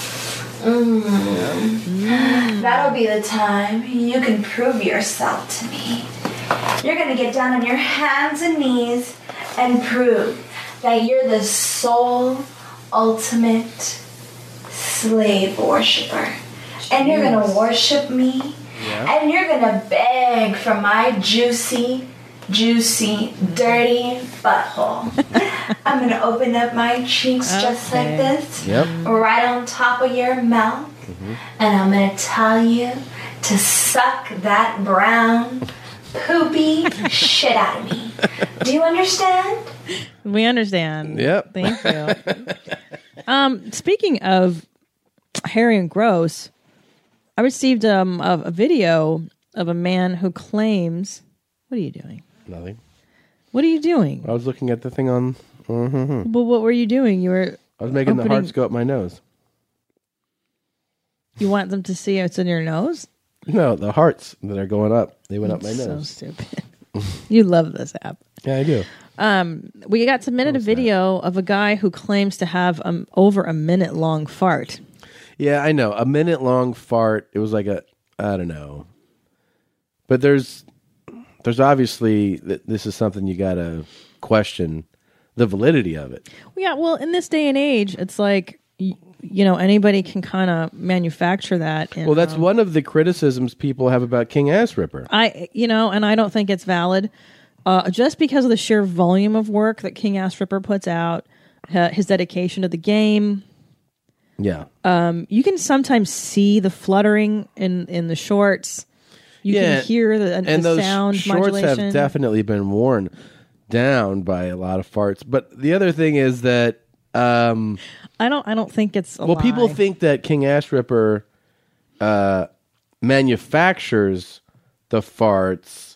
mm, that'll be the time you can prove yourself to me. You're gonna get down on your hands and knees and prove that you're the sole, ultimate slave worshiper. And you're gonna worship me, yeah. and you're gonna beg for my juicy, juicy, dirty butthole. I'm gonna open up my cheeks okay. just like this, yep. right on top of your mouth, mm-hmm. and I'm gonna tell you to suck that brown, poopy shit out of me. Do you understand? We understand. Yep. Thank you. um, speaking of hairy and gross, I received um, a, a video of a man who claims... What are you doing? Nothing. What are you doing? I was looking at the thing on... Mm-hmm. But what were you doing? You were... I was making opening... the hearts go up my nose. You want them to see it's in your nose? No, the hearts that are going up. They went That's up my nose. So stupid. You love this app. Yeah, I do. Um, we got submitted a video of a guy who claims to have um, over a minute long fart. Yeah, I know. A minute long fart. It was like a, I don't know. But there's, there's obviously, th- this is something you got to question the validity of it. Yeah, well, in this day and age, it's like, y- you know, anybody can kind of manufacture that. And, well, that's um, one of the criticisms people have about King Ass Ripper. I, you know, and I don't think it's valid. Uh, just because of the sheer volume of work that King Ass Ripper puts out, uh, his dedication to the game. Yeah. Um, you can sometimes see the fluttering in, in the shorts. You yeah. can hear the, and the those sound shorts modulation. have definitely been worn down by a lot of farts. But the other thing is that um, I don't. I don't think it's a well. lie. People think that King Ass Ripper uh, manufactures the farts.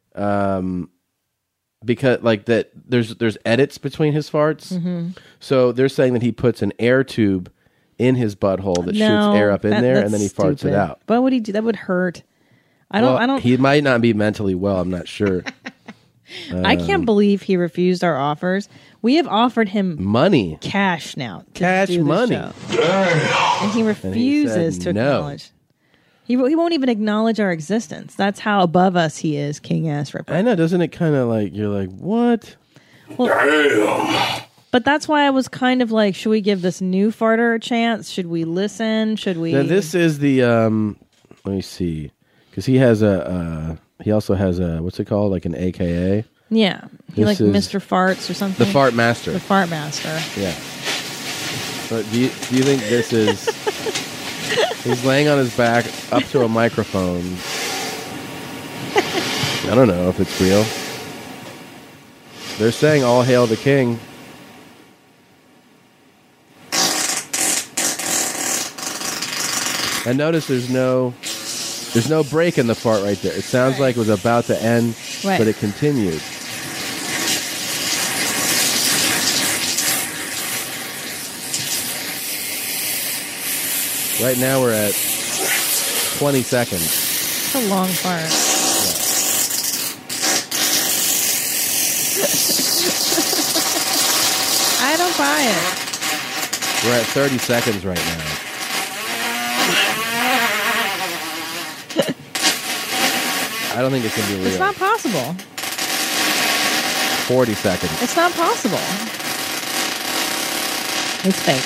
Um, Because like that, there's there's edits between his farts, Mhm. so they're saying that he puts an air tube in his butthole that No, shoots air up in that- there, that's and then he farts stupid. it out. But would he do? That would hurt. I don't. Well, I don't. He might not be mentally well. I'm not sure. I can't Um, believe he refused our offers. We have offered him money, cash now, to Cash do the money. show. and he refuses said to no. acknowledge. He he won't even acknowledge our existence. That's how above us he is, King Ass Ripper. I know, doesn't it kind of like you're like what? Well, Damn. But that's why I was kind of like, should we give this new farter a chance? Should we listen? Should we? Now this is the um. Let me see, because he has a uh, he also has a what's it called, like an A K A. Yeah, he This like is Mister Farts or something. the Fart Master. The Fart Master. Yeah. But do you do you think this is? He's laying on his back up to a microphone. I don't know if it's real. They're saying "All hail the king." And notice there's no there's no break in the fart right there. It sounds Right. like it was about to end, Right. but it continued. Right now we're at twenty seconds. It's a long fart. I don't buy it. We're at thirty seconds right now. I don't think it can be real. It's not possible. forty seconds. It's not possible. It's fake.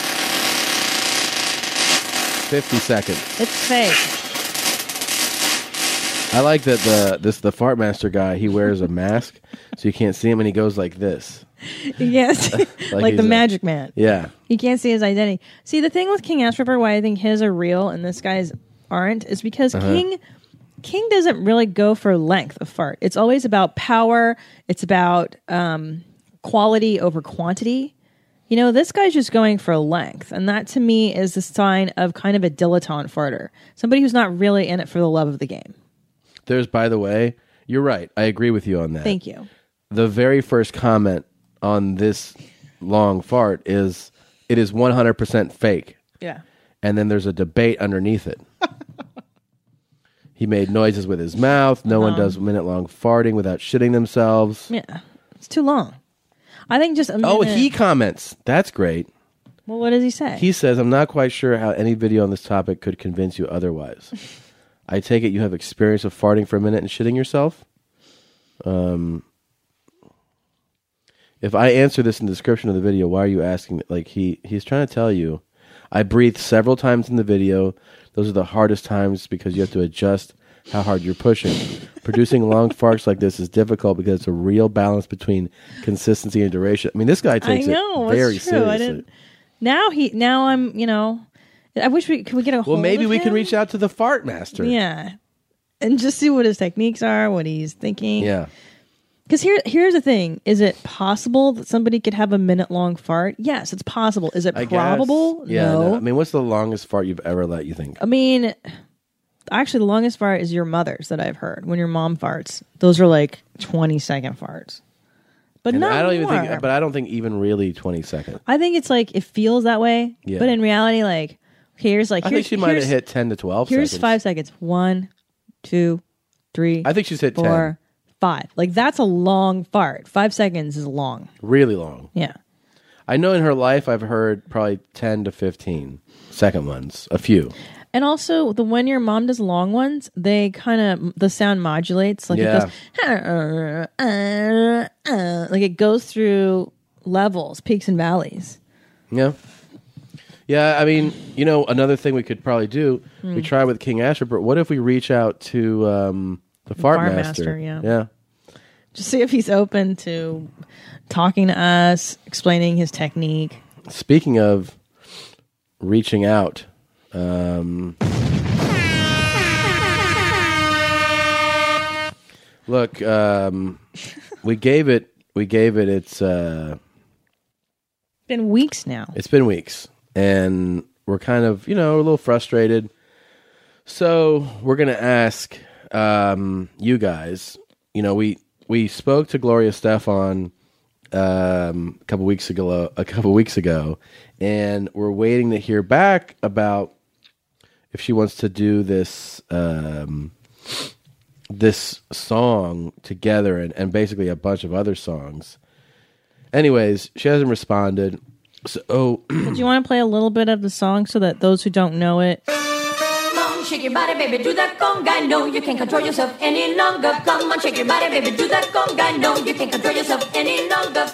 fifty seconds. It's fake. I like that the this the Fart Master guy, he wears a mask so you can't see him, and he goes like this. Yes, like, Like the he's a- Magic Man. Yeah. You can't see his identity. See, the thing with King Ass Ripper, why I think his are real and this guy's aren't, is because Uh-huh. King King doesn't really go for length of fart. It's always about power. It's about um, quality over quantity. You know, this guy's just going for length, and that to me is a sign of kind of a dilettante farter, somebody who's not really in it for the love of the game. There's, by the way, you're right. I agree with you on that. Thank you. The very first comment on this long fart is, it is one hundred percent fake. Yeah. And then there's a debate underneath it. He made noises with his mouth. No one Uh-huh. does minute long farting without shitting themselves. Yeah. It's too long. I think just a minute. Oh, he comments. That's great. Well, what does he say? He says, I'm not quite sure how any video on this topic could convince you otherwise. I take it you have experience of farting for a minute and shitting yourself? Um, if I answer this in the description of the video, why are you asking? Like, he, he's trying to tell you, I breathed several times in the video. Those are the hardest times because you have to adjust how hard you're pushing. Producing long farts like this is difficult because it's a real balance between consistency and duration. I mean, this guy takes I know, it very it's true. I seriously. didn't. Now he. Now I'm. You know. I wish we could we get a. Well, hold maybe of we him? can reach out to the fart master. Yeah, and just see what his techniques are, what he's thinking. Yeah. Because here, here's the thing: is it possible that somebody could have a minute long fart? Yes, it's possible. Is it I guess. probable? Yeah. No. no. I mean, what's the longest fart you've ever let, you think? I mean, actually, the longest fart is your mother's that I've heard. When your mom farts, those are like twenty second farts. But And not I don't even more. think, but I don't think even really twenty seconds. I think it's like it feels that way. Yeah. But in reality, like here's like I here's, think she might have here's- hit ten to twelve Here's seconds. five seconds. One, two, three. I think she's hit four, five. Like that's a long fart. Five seconds is long. Really long. Yeah. I know in her life I've heard probably ten to fifteen second ones. A few. And also, the when your mom does long ones, they kind of the sound modulates, like Yeah. it goes, uh, uh, uh, like it goes through levels, peaks and valleys. Yeah. Yeah, I mean, you know, another thing we could probably do, Hmm. we try with King Asher, but what if we reach out to um, the Fart, Fart Master? Master, yeah. Yeah. Just see if he's open to talking to us, explaining his technique. Speaking of reaching out, um, look, um, we gave it, we gave it, it's, uh, Been weeks now. it's been weeks and we're kind of, you know, a little frustrated. So we're going to ask, um, you guys, you know, we, we spoke to Gloria Stefan, um, a couple weeks ago, a couple weeks ago, and we're waiting to hear back about if she wants to do this, um, this song together and, and basically a bunch of other songs. Anyways, she hasn't responded. So, oh, Do you want to play a little bit of the song so that those who don't know it? Come on, shake your body, baby, do that conga. No, you can't control yourself any longer. Come on, shake your body, baby, do that conga. No, you can't control yourself any longer.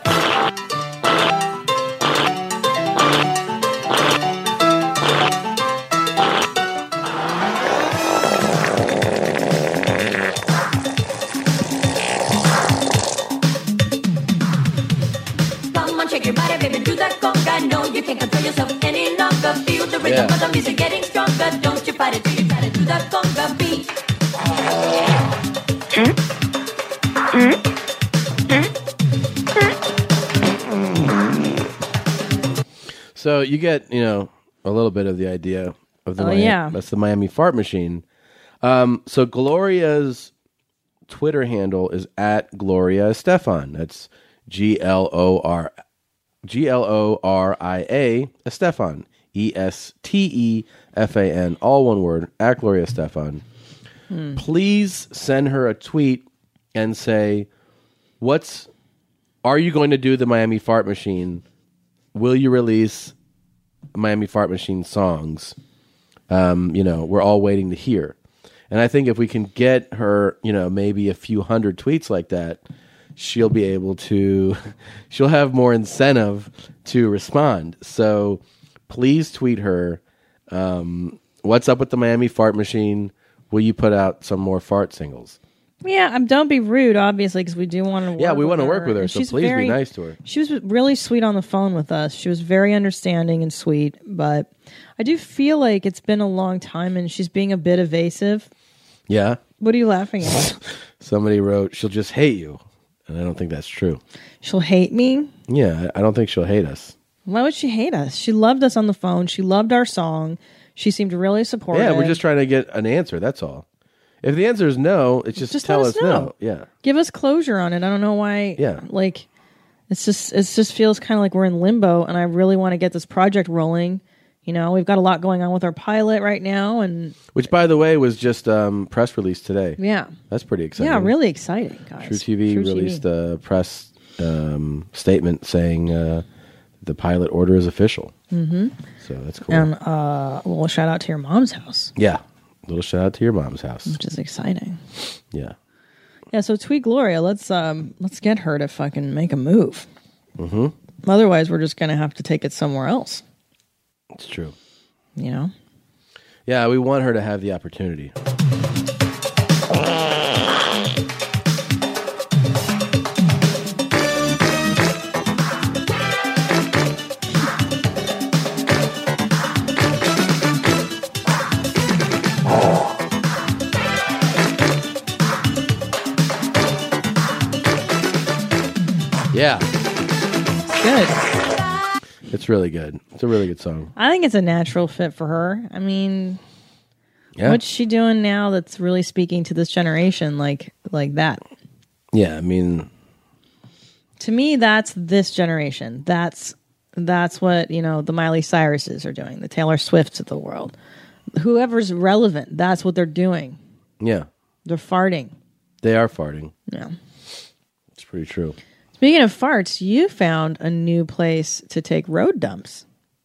Come on, shake your body, baby, do that conga. No, you can't control yourself any longer. Feel the rhythm Yeah. of the music getting stronger. Don't you fight it till you try to do that conga beat. so you get, you know, a little bit of the idea of the Oh, Miami, yeah. that's the Miami Fart Machine. Um, so Gloria's Twitter handle is at Gloria Estefan. That's G L O R G L O R I A Estefan. E S T E F A N. All one word. At Gloria Estefan. Hmm. Please send her a tweet and say, what's are you going to do the Miami Fart Machine? Will you release Miami Fart Machine songs? Um, you know, we're all waiting to hear. And I think if we can get her, you know, maybe a few hundred tweets like that, she'll be able to, she'll have more incentive to respond. So please tweet her, um, what's up with the Miami Fart Machine? Will you put out some more fart singles? Yeah, um, don't be rude, obviously, because we do want to. Work Yeah, we want to work with her, And so she's please very- be nice to her. She was really sweet on the phone with us. She was very understanding and sweet, but I do feel like it's been a long time, and she's being a bit evasive. Yeah. What are you laughing at? Somebody wrote, she'll just hate you. And I don't think that's true. She'll hate me. Yeah, I I don't think she'll hate us. Why would she hate us? She loved us on the phone. She loved our song. She seemed really supportive. Yeah, we're just trying to get an answer. That's all. If the answer is no, it's just, Just tell let us, us no. know. Yeah. Give us closure on it. I don't know why. Yeah. Like, it's just it just feels kind of like we're in limbo, and I really want to get this project rolling. You know, we've got a lot going on with our pilot right now, and Which, by the way, was just um, press release today. yeah, That's pretty exciting. yeah, really exciting, guys. True T V True released a press um, statement saying uh, the pilot order is official. Mm-hmm. So that's cool. And uh, a little shout out to your mom's house, Yeah. A little shout out to your mom's house. which is exciting. Yeah. Yeah, so Tweet Gloria, let's um let's get her to fucking make a move. Mm-hmm. Otherwise, we're just gonna have to take it somewhere else. It's true. You know. Yeah, we want her to have the opportunity. Yeah. Good. It's really good. It's a really good song. I think it's a natural fit for her. I mean, Yeah. what's she doing now that's really speaking to this generation like like that? Yeah, I mean, To me, that's this generation. That's that's what, you know, the Miley Cyruses are doing, the Taylor Swifts of the world. Whoever's relevant, that's what they're doing. yeah, They're farting. they are farting. Yeah. It's pretty true. Speaking of farts, you found a new place to take road dumps.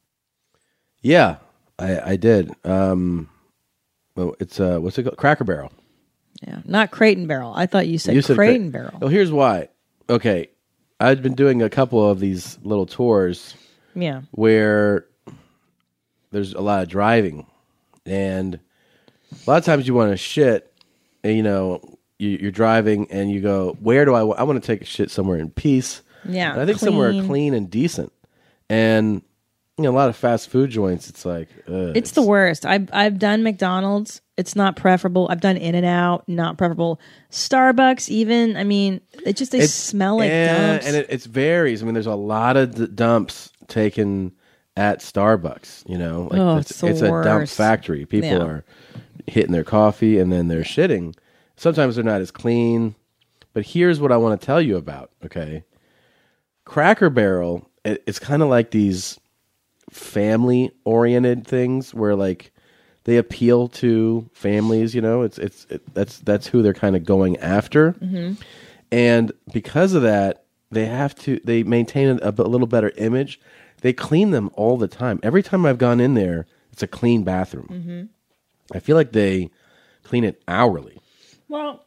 Yeah, I, I did. Um, well, it's uh, what's it called? Cracker Barrel. Yeah, not Crate and Barrel. I thought you said You said Crate cra- and Barrel. Oh, here's why. Okay, I've been doing a couple of these little tours Yeah. where there's a lot of driving, and a lot of times you want to shit, and you know you, you're driving and you go, where do I? wa- I want to take a shit somewhere in peace. Yeah, and I think somewhere clean. clean and decent, and you know a lot of fast food joints. It's like ugh, It's the worst. I've I've done McDonald's. It's not preferable. I've done In-N-Out. Not preferable. Starbucks, even. I mean, it just they It's- smell like and, dumps. and it, it varies. I mean, there's a lot of d- dumps taken at Starbucks. You know, like Oh, it's, it's the it's a dump worst. factory. People Yeah. are hitting their coffee and then they're shitting. Sometimes they're not as clean. But here's what I want to tell you about. Okay, Cracker Barrel. It, it's kind of like these family-oriented things where like they appeal to families. You know, it's it's it, that's that's who they're kind of going after. Mhm. And because of that, they have to they maintain a, a little better image. They clean them all the time. Every time I've gone in there, it's a clean bathroom. Mhm. I feel like they clean it hourly. Well,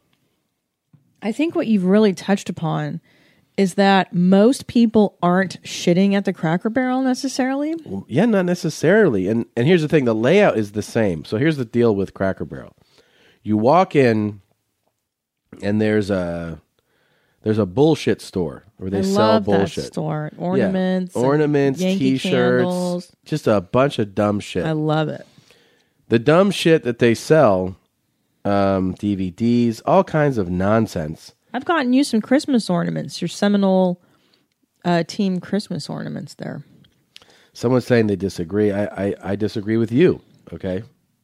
I think what you've really touched upon is that most people aren't shitting at the Cracker Barrel necessarily. Well, yeah, not necessarily. And and here's the thing: the layout is the same. So here's the deal with Cracker Barrel: you walk in, and there's a there's a bullshit store where they I sell love that bullshit. store. Yeah. Ornaments, and ornaments, Yankee T-shirts, candles. just a bunch of dumb shit. I love it. The dumb shit that they sell, um, D V Ds, all kinds of nonsense. I've gotten you some Christmas ornaments. Your Seminole uh, team Christmas ornaments there. Someone's saying they disagree. I, I, I disagree with you. Okay.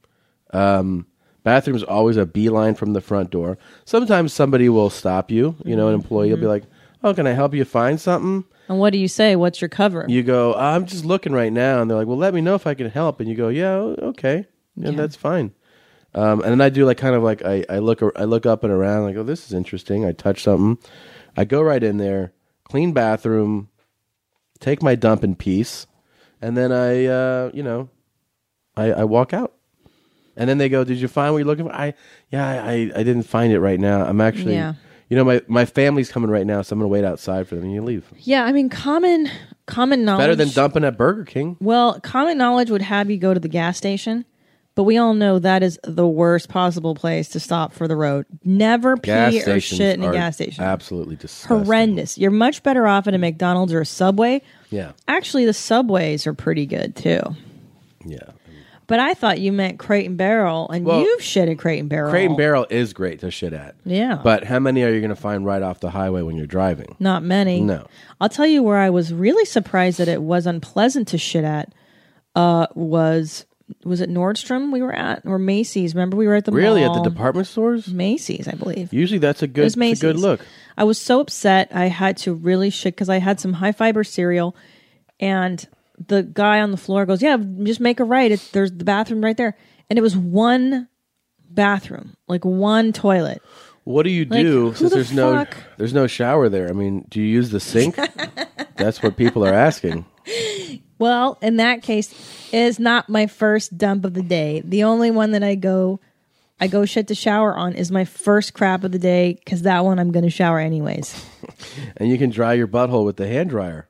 Um, bathroom's always a beeline from the front door. Sometimes somebody will stop you. You know, an employee will be like, "Oh, can I help you find something?" And what do you say? What's your cover? You go, "I'm just looking right now," and they're like, "Well, let me know if I can help." And you go, "Yeah, o- okay, yeah, Yeah. that's fine." Um, and then I do like kind of like I, I look ar- I look up and around like, oh, this is interesting. I touch something. I go right in there, clean bathroom, take my dump in peace, and then I uh, you know I, I walk out. And then they go, "Did you find what you're looking for?" I yeah, I, I, I didn't find it right now. I'm actually Yeah. you know my, my family's coming right now, so I'm gonna wait outside for them and you leave. Yeah, I mean, common common knowledge. Better than dumping at Burger King. Well, common knowledge would have you go to the gas station, but we all know that is the worst possible place to stop for the road. Never pee Gas or stations shit in a are gas station. absolutely disgusting. Horrendous. You're much better off at a McDonald's or a Subway. Yeah. Actually, the Subways are pretty good too. Yeah. But I thought you meant Crate and Barrel, and Well, you've shit at Crate and Barrel. Crate and Barrel is great to shit at. Yeah. But how many are you going to find right off the highway when you're driving? Not many. No. I'll tell you where I was really surprised that it was unpleasant to shit at. Uh, was was it Nordstrom we were at or Macy's? Remember we were at the Really? mall. At the department stores? Macy's, I believe. Usually that's a It good, was it's a Macy's. good look. I was so upset. I had to really shit because I had some high fiber cereal, and the guy on the floor goes, "Yeah, just make a right. It, there's the bathroom right there." And it was one bathroom, like one toilet. What do you Like, do who since the there's no fuck- there's no shower there? I mean, do you use the sink? That's what people are asking. Well, in that case, it is not my first dump of the day. The only one that I go, I go shit to shower on is my first crap of the day because that one I'm going to shower anyways. And you can dry your butthole with the hand dryer.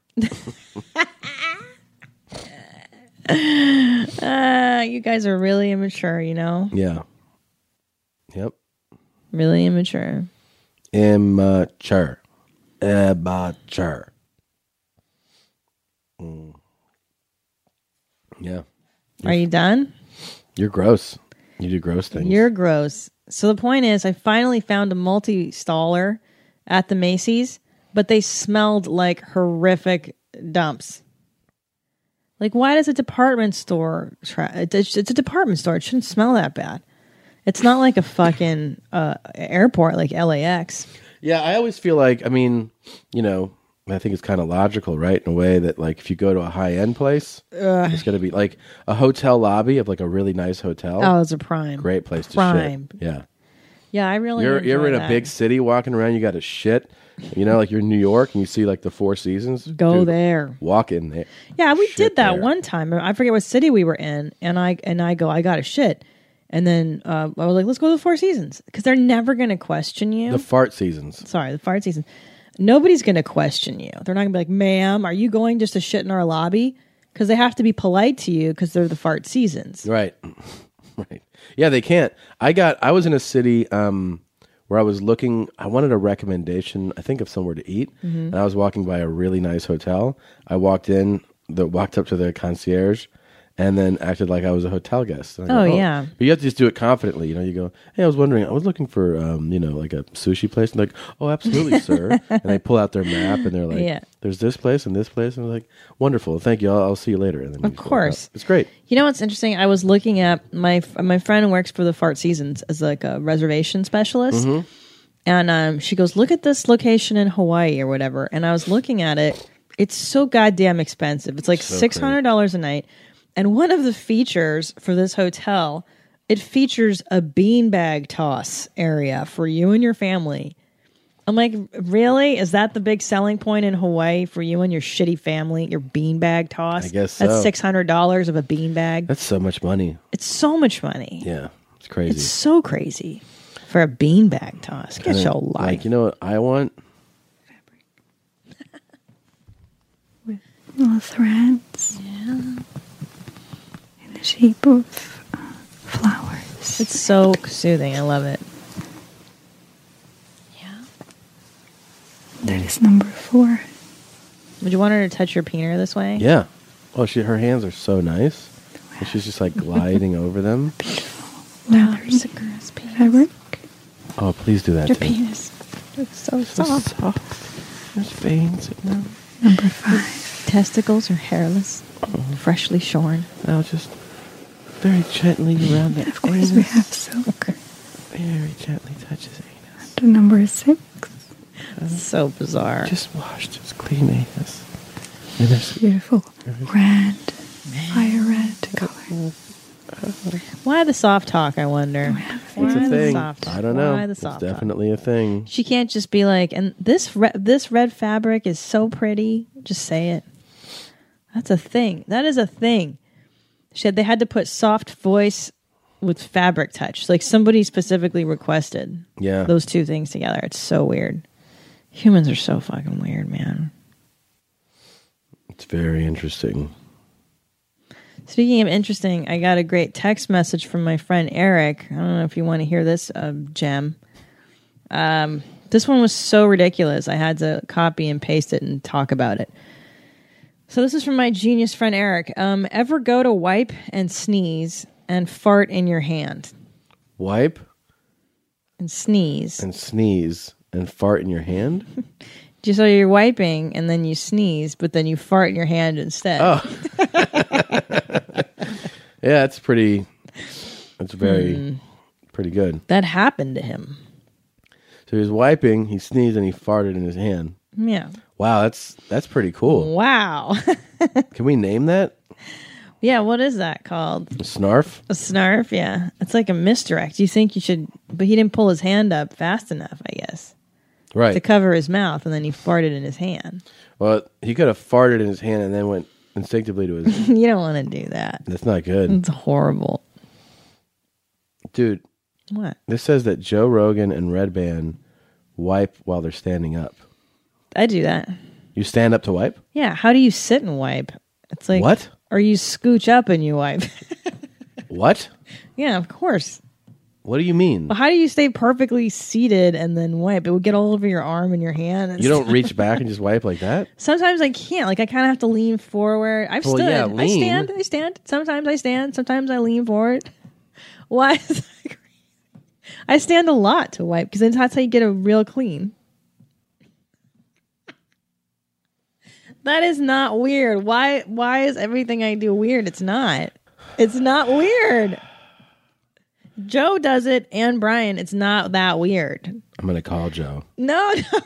uh, you guys are really immature, you know? Yeah. Yep. Really immature. Immature. Immature. Mm. Yeah. Are you done? You're gross. You do gross things. You're gross. So the point is, I finally found a multi-staller at the Macy's, but they smelled like horrific dumps. Like, why does a department store... Tra- it's, it's a department store. It shouldn't smell that bad. It's not like a fucking uh, airport like L A X. Yeah, I always feel like, I mean, you know, I think it's kind of logical, right? In a way that, like, if you go to a high-end place, Ugh. it's going to be like a hotel lobby of, like, a really nice hotel. Oh, it's a prime. Great place to Prime. shit. Yeah. Yeah, I really You're, you're enjoy in a that. big city walking around, you got to shit. You know, like you're in New York and you see, like, the Four Seasons. Go Dude, there. Walk in there. Yeah, we did that there. one time. I forget what city we were in, and I and I go, I got a shit. And then uh, I was like, let's go to the Four Seasons. Because they're never going to question you. The fart seasons. Sorry, the fart season. Nobody's going to question you. They're not going to be like, ma'am, are you going just to shit in our lobby? Because they have to be polite to you because they're the fart seasons. Right. Right. Yeah, they can't. I got, I was in a city um, where I was looking, I wanted a recommendation, I think, of somewhere to eat. Mhm. And I was walking by a really nice hotel. I walked in, the, walked up to the concierge, and then acted like I was a hotel guest. And I Oh, go, yeah. But you have to just do it confidently. You know, you go, hey, I was wondering, I was looking for, um, you know, like a sushi place. And they're like, oh, absolutely, sir. And they pull out their map and they're like, Yeah. there's this place and this place. And I'm like, wonderful. Thank you. I'll, I'll see you later. And then Of course. it's great. You know what's interesting? I was looking at my my friend works for the Fart Seasons as like a reservation specialist. Mhm. And um, she goes, look at this location in Hawaii or whatever. And I was looking at it. It's so goddamn expensive. It's like So six hundred dollars a night. And one of the features for this hotel, it features a beanbag toss area for you and your family. I'm like, really? Is that the big selling point in Hawaii for you and your shitty family? Your beanbag toss? I guess That's so. six hundred dollars of a beanbag. That's so much money. It's so much money. Yeah. It's crazy. It's so crazy for a beanbag toss. Get And your then, life. Like, you know what I want? Little threads. Yeah. In the shape of uh, flowers. It's so soothing. I love it. That is number four. Would you want her to touch your peener this way? Yeah. Oh, she, her hands are so nice. And she's just like gliding over them. Leathers. Fabric. Oh, please do that Your to me. penis. It's so So soft. soft. There's veins. in them. Number five. Testicles are hairless, freshly shorn. Now just very gently around the Of course, we have silk. Very gently touches anus. The number six. So bizarre. Just washed, just clean anus. And there's Beautiful. Red. Fire red color. Why the soft talk, I wonder? Why It's a the thing. soft talk? I don't know. Why the It's soft talk? definitely a thing. She can't just be like, and this re- this red fabric is so pretty. Just say it. That's a thing. That is a thing. She said they had to put soft voice with fabric touch. Like somebody specifically requested Yeah. those two things together. It's so weird. Humans are so fucking weird, man. It's very interesting. Speaking of interesting, I got a great text message from my friend Eric. I don't know if you want to hear this uh, gem. Um, this one was so ridiculous. I had to copy and paste it and talk about it. So this is from my genius friend Eric. Um, ever go to wipe and sneeze and fart in your hand? Wipe And sneeze. and sneeze and fart in your hand? Just so you're wiping and then you sneeze, but then you fart in your hand instead. Oh. Yeah, it's pretty, it's very, Hmm. pretty good. That happened to him. So he was wiping, he sneezed, and he farted in his hand. Yeah. Wow, that's that's pretty cool. Wow. Can we name that? Yeah, what is that called? A snarf? A snarf, yeah. It's like a misdirect. You think you should, but he didn't pull his hand up fast enough, I guess. Right. To cover his mouth, and then he farted in his hand. Well, he could have farted in his hand and then went instinctively to his... You don't want to do that. That's not good. It's horrible. Dude. What? This says that Joe Rogan and Red Band wipe while they're standing up. I do that. You stand up to wipe? Yeah, how do you sit and wipe? It's like... What? Or you scooch up and you wipe. What? Yeah, of course. What do you mean? Well, how do you stay perfectly seated and then wipe? It would get all over your arm and your hand. And You don't stuff. reach back and just wipe like that? Sometimes I can't. Like I kind of have to lean forward. I've Well, stood. yeah, I lean. stand. I stand. Sometimes I stand. Sometimes I lean forward. Why? Is that crazy? I stand a lot to wipe because that's how you get a real clean. That is not weird. Why? Why is everything I do weird? It's not. It's not weird. Joe does it and Brian. It's not that weird. I'm going to call Joe. No, no.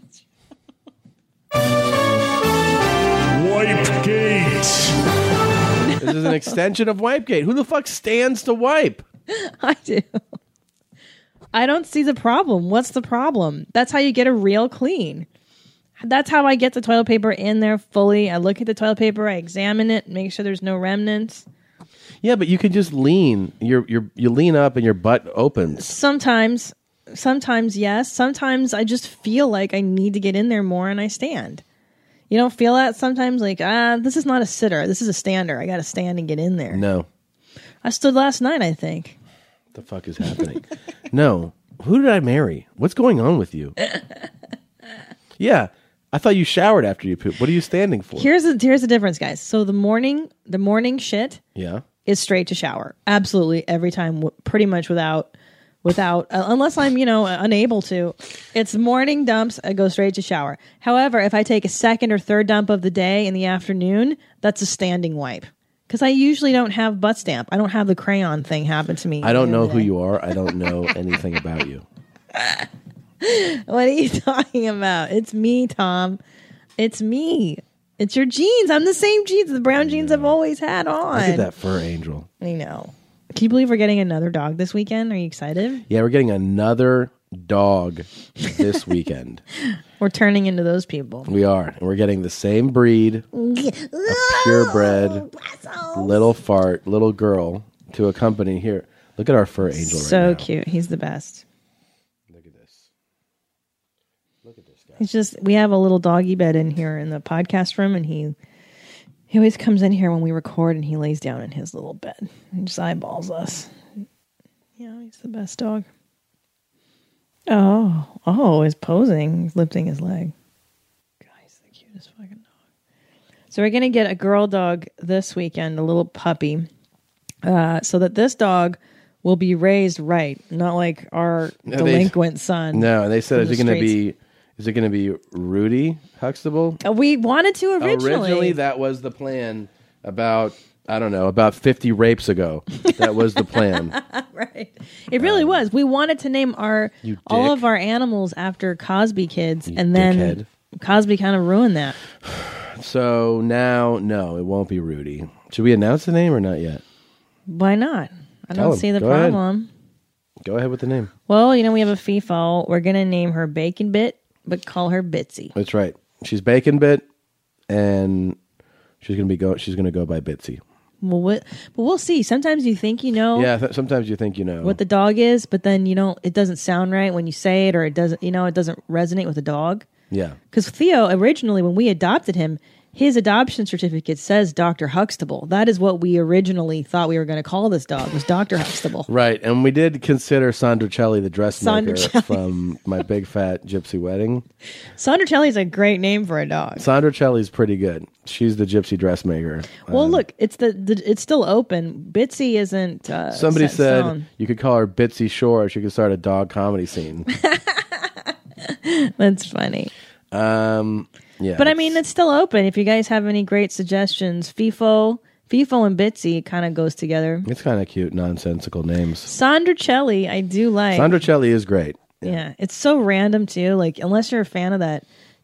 Wipegate. This is an extension of Wipegate. Who the fuck stands to wipe? I do. I don't see the problem. What's the problem? That's how you get a real clean. That's how I get the toilet paper in there fully. I look at the toilet paper, I examine it, make sure there's no remnants. Yeah, but you can just lean. You're, you're, you lean up and your butt opens. Sometimes, sometimes yes. Sometimes I just feel like I need to get in there more and I stand. You don't feel that sometimes? Like, ah, this is not a sitter. This is a stander. I got to stand and get in there. No. I stood last night, I think. What the fuck is happening? No. Who did I marry? What's going on with you? Yeah. I thought you showered after you pooped. What are you standing for? Here's the, here's the difference, guys. So the morning, the morning shit Yeah. is straight to shower. Absolutely. Every time, w- pretty much without, without, uh, unless I'm, you know, unable to. It's morning dumps. I go straight to shower. However, if I take a second or third dump of the day in the afternoon, that's a standing wipe. Because I usually don't have butt stamp. I don't have the crayon thing happen to me. I don't know who you are. I don't know anything about you. What are you talking about? It's me, Tom. It's me. It's your jeans. I'm the same jeans. The brown jeans I've always had on. Look at that fur angel. I know. Can you believe we're getting another dog this weekend? Are you excited? Yeah, we're getting another dog this weekend. We're turning into those people. We are. And we're getting the same breed, a purebred, little fart, little girl to accompany here. Look at our fur angel right So now. cute. He's the best. Look at this. Look at this guy. He's just, we have a little doggy bed in here in the podcast room, and he he always comes in here when we record, and he lays down in his little bed and just eyeballs us. Yeah, he's the best dog. Oh, oh, he's posing. He's lifting his leg. Guy's the cutest fucking dog. So we're going to get a girl dog this weekend, a little puppy, uh, so that this dog will be raised right, not like our No, they- delinquent son. No, and they said, from is the it going to streets. be? Is it going to be Rudy Huxtable? Uh, We wanted to originally. Originally, that was the plan. About I don't know, about fifty rapes ago. That was the plan. Right. It really was. We wanted to name our You all dick. of our animals after Cosby kids, and then dickhead. Cosby kind of ruined that. So now, no, it won't be Rudy. Should we announce the name or not yet? Why not? I Tell don't him. see the Go ahead. problem. Go ahead with the name. Well, you know, we have a FIFO. We're going to name her Bacon Bit, but call her Bitsy. That's right. She's Bacon Bit, and she's gonna be go. She's gonna go by Bitsy. Well, what, but we'll see. Sometimes you think you know Yeah. Th- sometimes you think you know. what the dog is, but then you know it doesn't sound right when you say it, or it doesn't. You know, it doesn't resonate with the dog. Yeah. Because Theo, originally, when we adopted him, his adoption certificate says Doctor Huxtable. That is what we originally thought we were going to call this dog, was Doctor Huxtable. Right, and we did consider Sandracelli the dressmaker Sandracelli. from My Big Fat Gypsy Wedding. Sandracelli is a great name for a dog. Sandracelli's pretty good. She's the gypsy dressmaker. Well, look, it's the, the it's still open. Bitsy isn't. Uh, Somebody set in said stone. you could call her Bitsy Shore. She could start a dog comedy scene. That's funny. Um, yeah, But I mean, it's still open. If you guys have any great suggestions, FIFO, FIFO and Bitsy kind of goes together. it's kind of cute, nonsensical names. Sandracelli, I do like. Sandracelli is great. Yeah, it's so random too. Like, unless you're a fan of that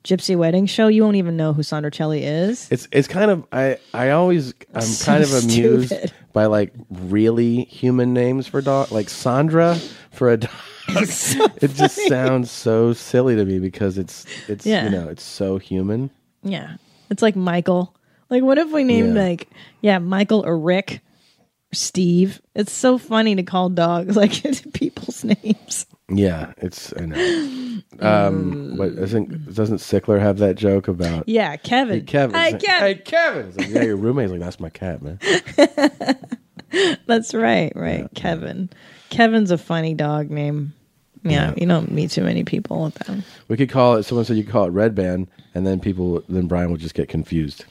Gypsy Wedding Show, you won't even know who Sandra Celli is. It's it's kind of I I always I'm So kind of amused stupid. by like really human names for dog, like Sandra for a dog. It just sounds so silly to me because it's it's Yeah. you know it's so human. Yeah. It's like Michael. Like, what if we named Yeah. like, yeah, Michael or Rick or Steve? It's so funny to call dogs like people's names. Yeah, it's I know. Um, but isn't doesn't Sickler have that joke about? Yeah, Kevin. Hey, Kevin. Hey, It's like, Kevin. Hey, Kevin. It's like, yeah, your roommate's like, that's my cat, man. That's right, right. Kevin. Kevin's a funny dog name. Yeah, you don't meet too many people with that. We could call it. Someone said you could call it Red Band, and then people, then Brian would just get confused.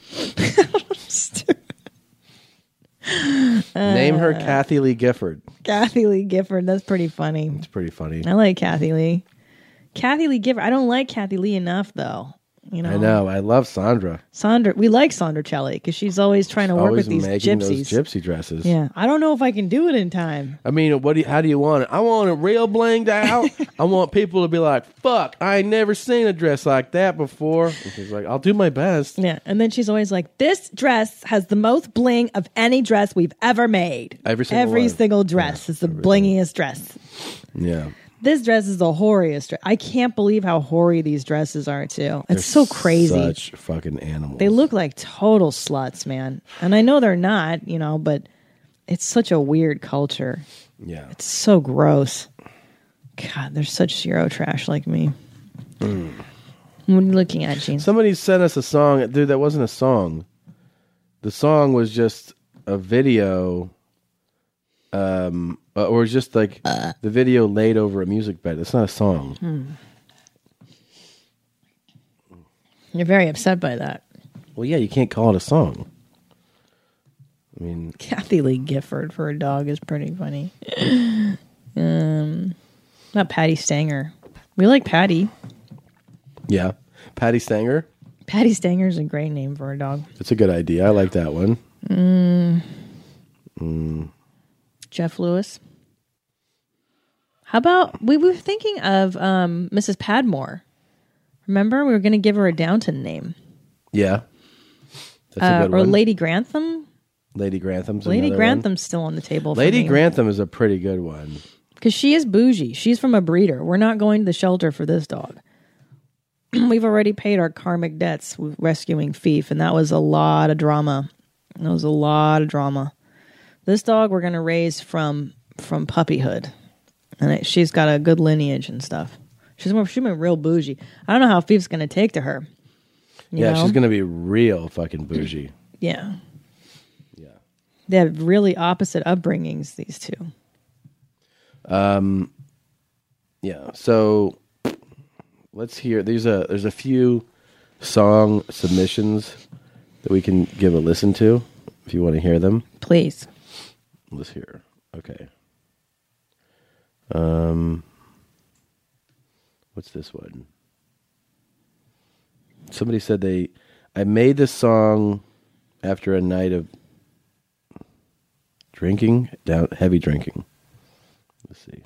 Name her Uh, Kathy Lee Gifford. Kathy Lee Gifford. That's pretty funny. It's pretty funny. I like Kathy Lee. Kathy Lee Gifford. I don't like Kathy Lee enough, though. You know, I know. I love Sandra. Sandra. We like Sandra Celli because she's always trying to work Always with these making gypsies. those gypsy dresses. Yeah, I don't know if I can do it in time. I mean, what do you, how do you want it? I want it real blinged out. I want people to be like, "Fuck, I ain't never seen a dress like that before." And she's like, "I'll do my best." Yeah, and then she's always like, "This dress has the most bling of any dress we've ever made. Every single Every one. single dress is the blingiest dress. Yeah, This dress is the horiest dress. I can't believe how hoary these dresses are too. It's so crazy. Such fucking animals. They look like total sluts, man. And I know they're not, you know, but it's such a weird culture. Yeah, it's so gross. God, they're such zero trash like me. Mm. What are you looking at, Gene? Somebody sent us a song, dude. That wasn't a song. The song was just a video, um, uh, or just like the video laid over a music bed. It's not a song. Hmm. You're very upset by that. Well, yeah, you can't call it a song. I mean, Kathy Lee Gifford for a dog is pretty funny. um, not Patty Stanger. We like Patty. yeah, Patty Stanger. Patty Stanger is a great name for a dog. That's a good idea. I like that one. Mm, Mm. Jeff Lewis. How about we were thinking of um, Missus Padmore? Remember, we were going to give her a Downton name, Yeah, that's a uh, good or one. Lady Grantham. Lady Grantham's Lady another Grantham's still on the table. one. for Lady me. Grantham is a pretty good one. Because she is bougie. She's from a breeder. We're not going to the shelter for this dog. We've already paid our karmic debts with rescuing Fief, and that was a lot of drama. That was a lot of drama. This dog we're going to raise from from puppyhood, and it, she's got a good lineage and stuff. She's more, she's been real bougie. I don't know how Fief's going to take to her. you Yeah, know? she's gonna be real fucking bougie. Yeah. Yeah. They have really opposite upbringings, these two. Um, yeah. So let's hear. There's a there's a few song submissions that we can give a listen to if you want to hear them. Please. Let's hear. Okay. Um, what's this one? Somebody said they. I made this song after a night of drinking, down heavy drinking. Let's see.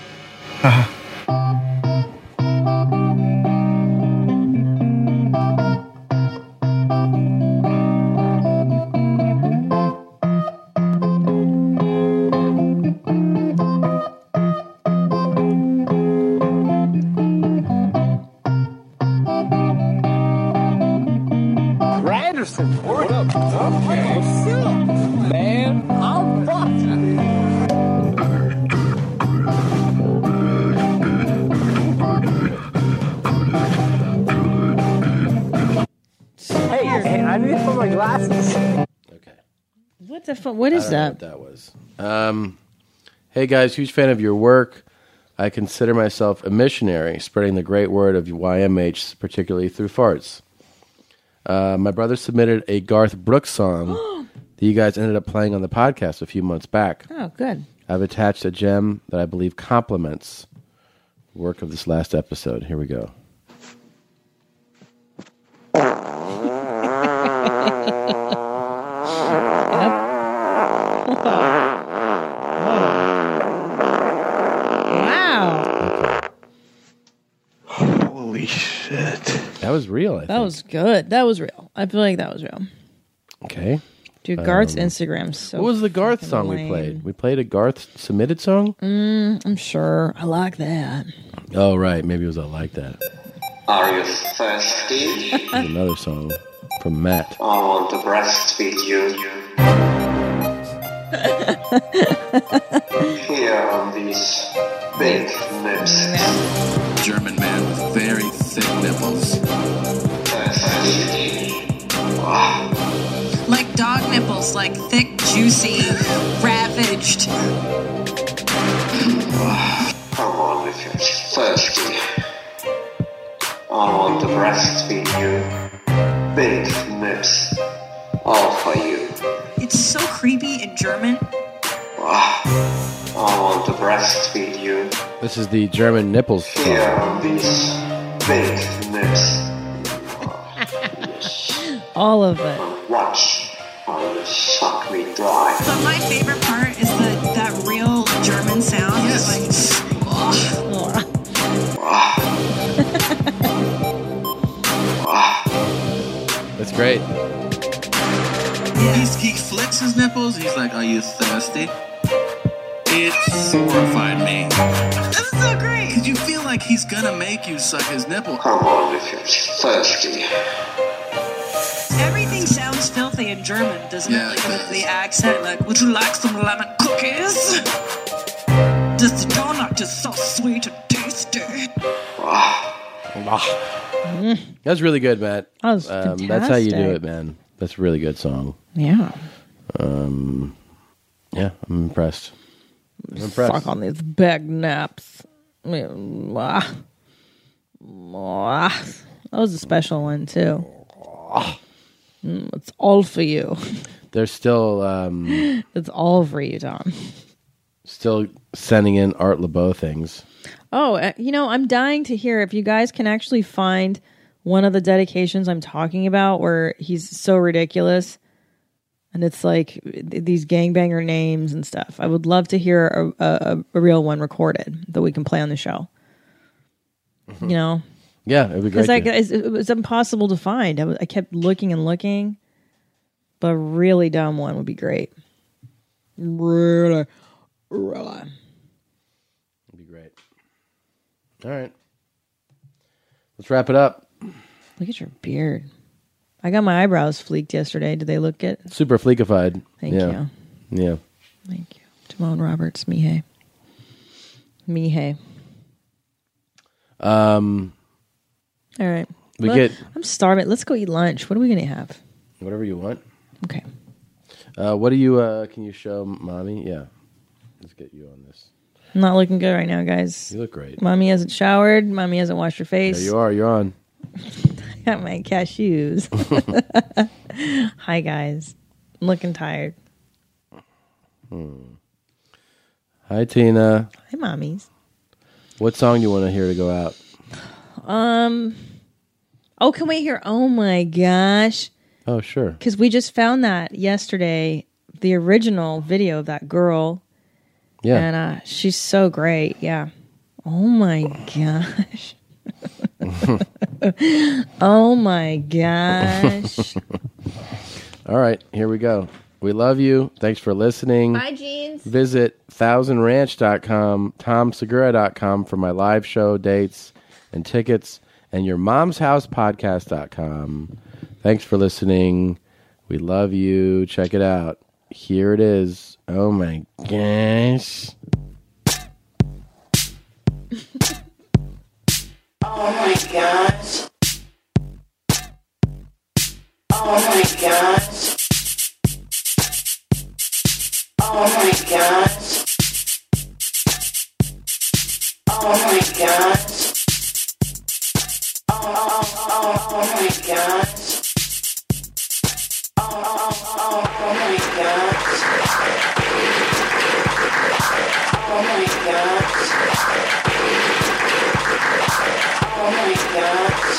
Granderson, what up? Okay. What's up, man? I'm fucked. Hey, hey, I need to put my glasses. What the fuck? What is I don't know that? what that was. Um, hey guys, huge fan of your work. I consider myself a missionary, spreading the great word of Y M H, particularly through farts. Uh, my brother submitted a Garth Brooks song that you guys ended up playing on the podcast a few months back. Oh, good. I've attached a gem that I believe complements the work of this last episode. Here we go. Wow. Holy shit. That was real, I think. That was good. That was real. I feel like that was real. Okay. Dude, Garth's Um, Instagram's so What was the Garth fucking song we lame. played? We played a Garth submitted song? Mm, I'm sure. I like that. Oh, right. Maybe it was I Like That. Are you thirsty? There's another song from Matt. I want to breastfeed you. Here on these big nips. German man with very thick nipples. Like dog nipples, like thick, juicy, ravaged. Come on if you're thirsty. I want to breastfeed you. Big nips. All for you. It's so creepy in German. I want to breastfeed you. This is the German nipples song. Here on these big nips. All of it. Watch how you suck me dry. But my favorite part is the that real German sound. It's like, That's great. He's, he flicks his nipples. He's like, "Are you thirsty?" It horrified me. This is so great because you feel like he's gonna make you suck his nipple. Come on if you're thirsty. everything sounds filthy in German, doesn't Yeah, it? Like it with does. the accent, like, would you like some lemon cookies? This donut is so sweet and tasty. That's really good, Matt. That was um, that's how you do fantastic. it, man. That's a really good song. Yeah. Um, yeah, I'm impressed. I'm impressed. Fuck on these big naps. Mwah. Mwah. That was a special one too. Mm, it's all for you. They're still um, It's all for you, Tom. still sending in Art LeBeau things. Oh, uh, you know, I'm dying to hear if you guys can actually find one of the dedications I'm talking about where he's so ridiculous and it's like th- these gangbanger names and stuff. I would love to hear a, a, a real one recorded that we can play on the show. You know? Yeah, it'd be great. Because I, to- it's- it was impossible to find. I, was, I kept looking and looking, but a really dumb one would be great. Really, really. It'd be great. All right. Let's wrap it up. Look at your beard. I got my eyebrows fleeked yesterday. Did they look good? Super fleekified. Thank yeah. you. Yeah. Thank you. Timon Roberts, Mihai. Mihai. Um, All right. We Look, get- I'm starving. Let's go eat lunch. What are we going to have? Whatever you want. Okay. Uh, what do you, uh, can you show mommy? Yeah. Let's get you on this. I'm not looking good right now, guys. You look great. Mommy hasn't showered. Mommy hasn't washed her face. There you are. You're on. I got my cashews. Hi, guys. I'm looking tired. Hmm. Hi, Tina. Hi, mommies. What song do you want to hear to go out? Um. Oh, can we hear? Oh my gosh! Oh, sure. Because we just found that yesterday, the original video of that girl. Yeah. And uh, she's so great. Yeah. Oh my gosh. Oh my gosh. All right, here we go. We love you. Thanks for listening. Bye, Jeans. Visit thousand ranch dot com, tom segura dot com for my live show dates and tickets, and your mom's house podcast dot com. Thanks for listening. We love you. Check it out. Here it is. Oh my gosh. Oh my gosh. Oh my gosh. Oh my gosh. Oh my gosh. Oh, oh, oh, oh my gosh. Oh, oh, oh, oh my gosh. Oh my gosh. Oh my gosh.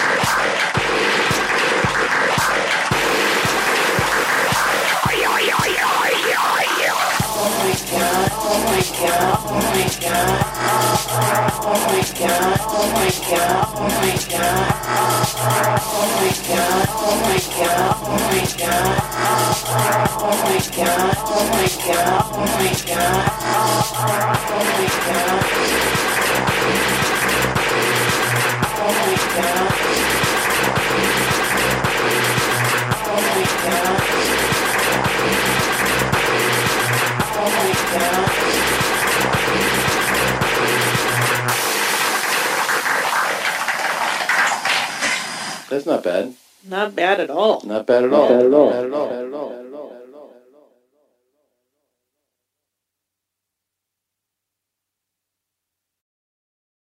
Oh my god, oh my god, oh my god, oh my god, oh my god, oh my god. That's not bad. Not bad at all. Not bad at all. Not bad at all. Not bad at all. Not bad at all.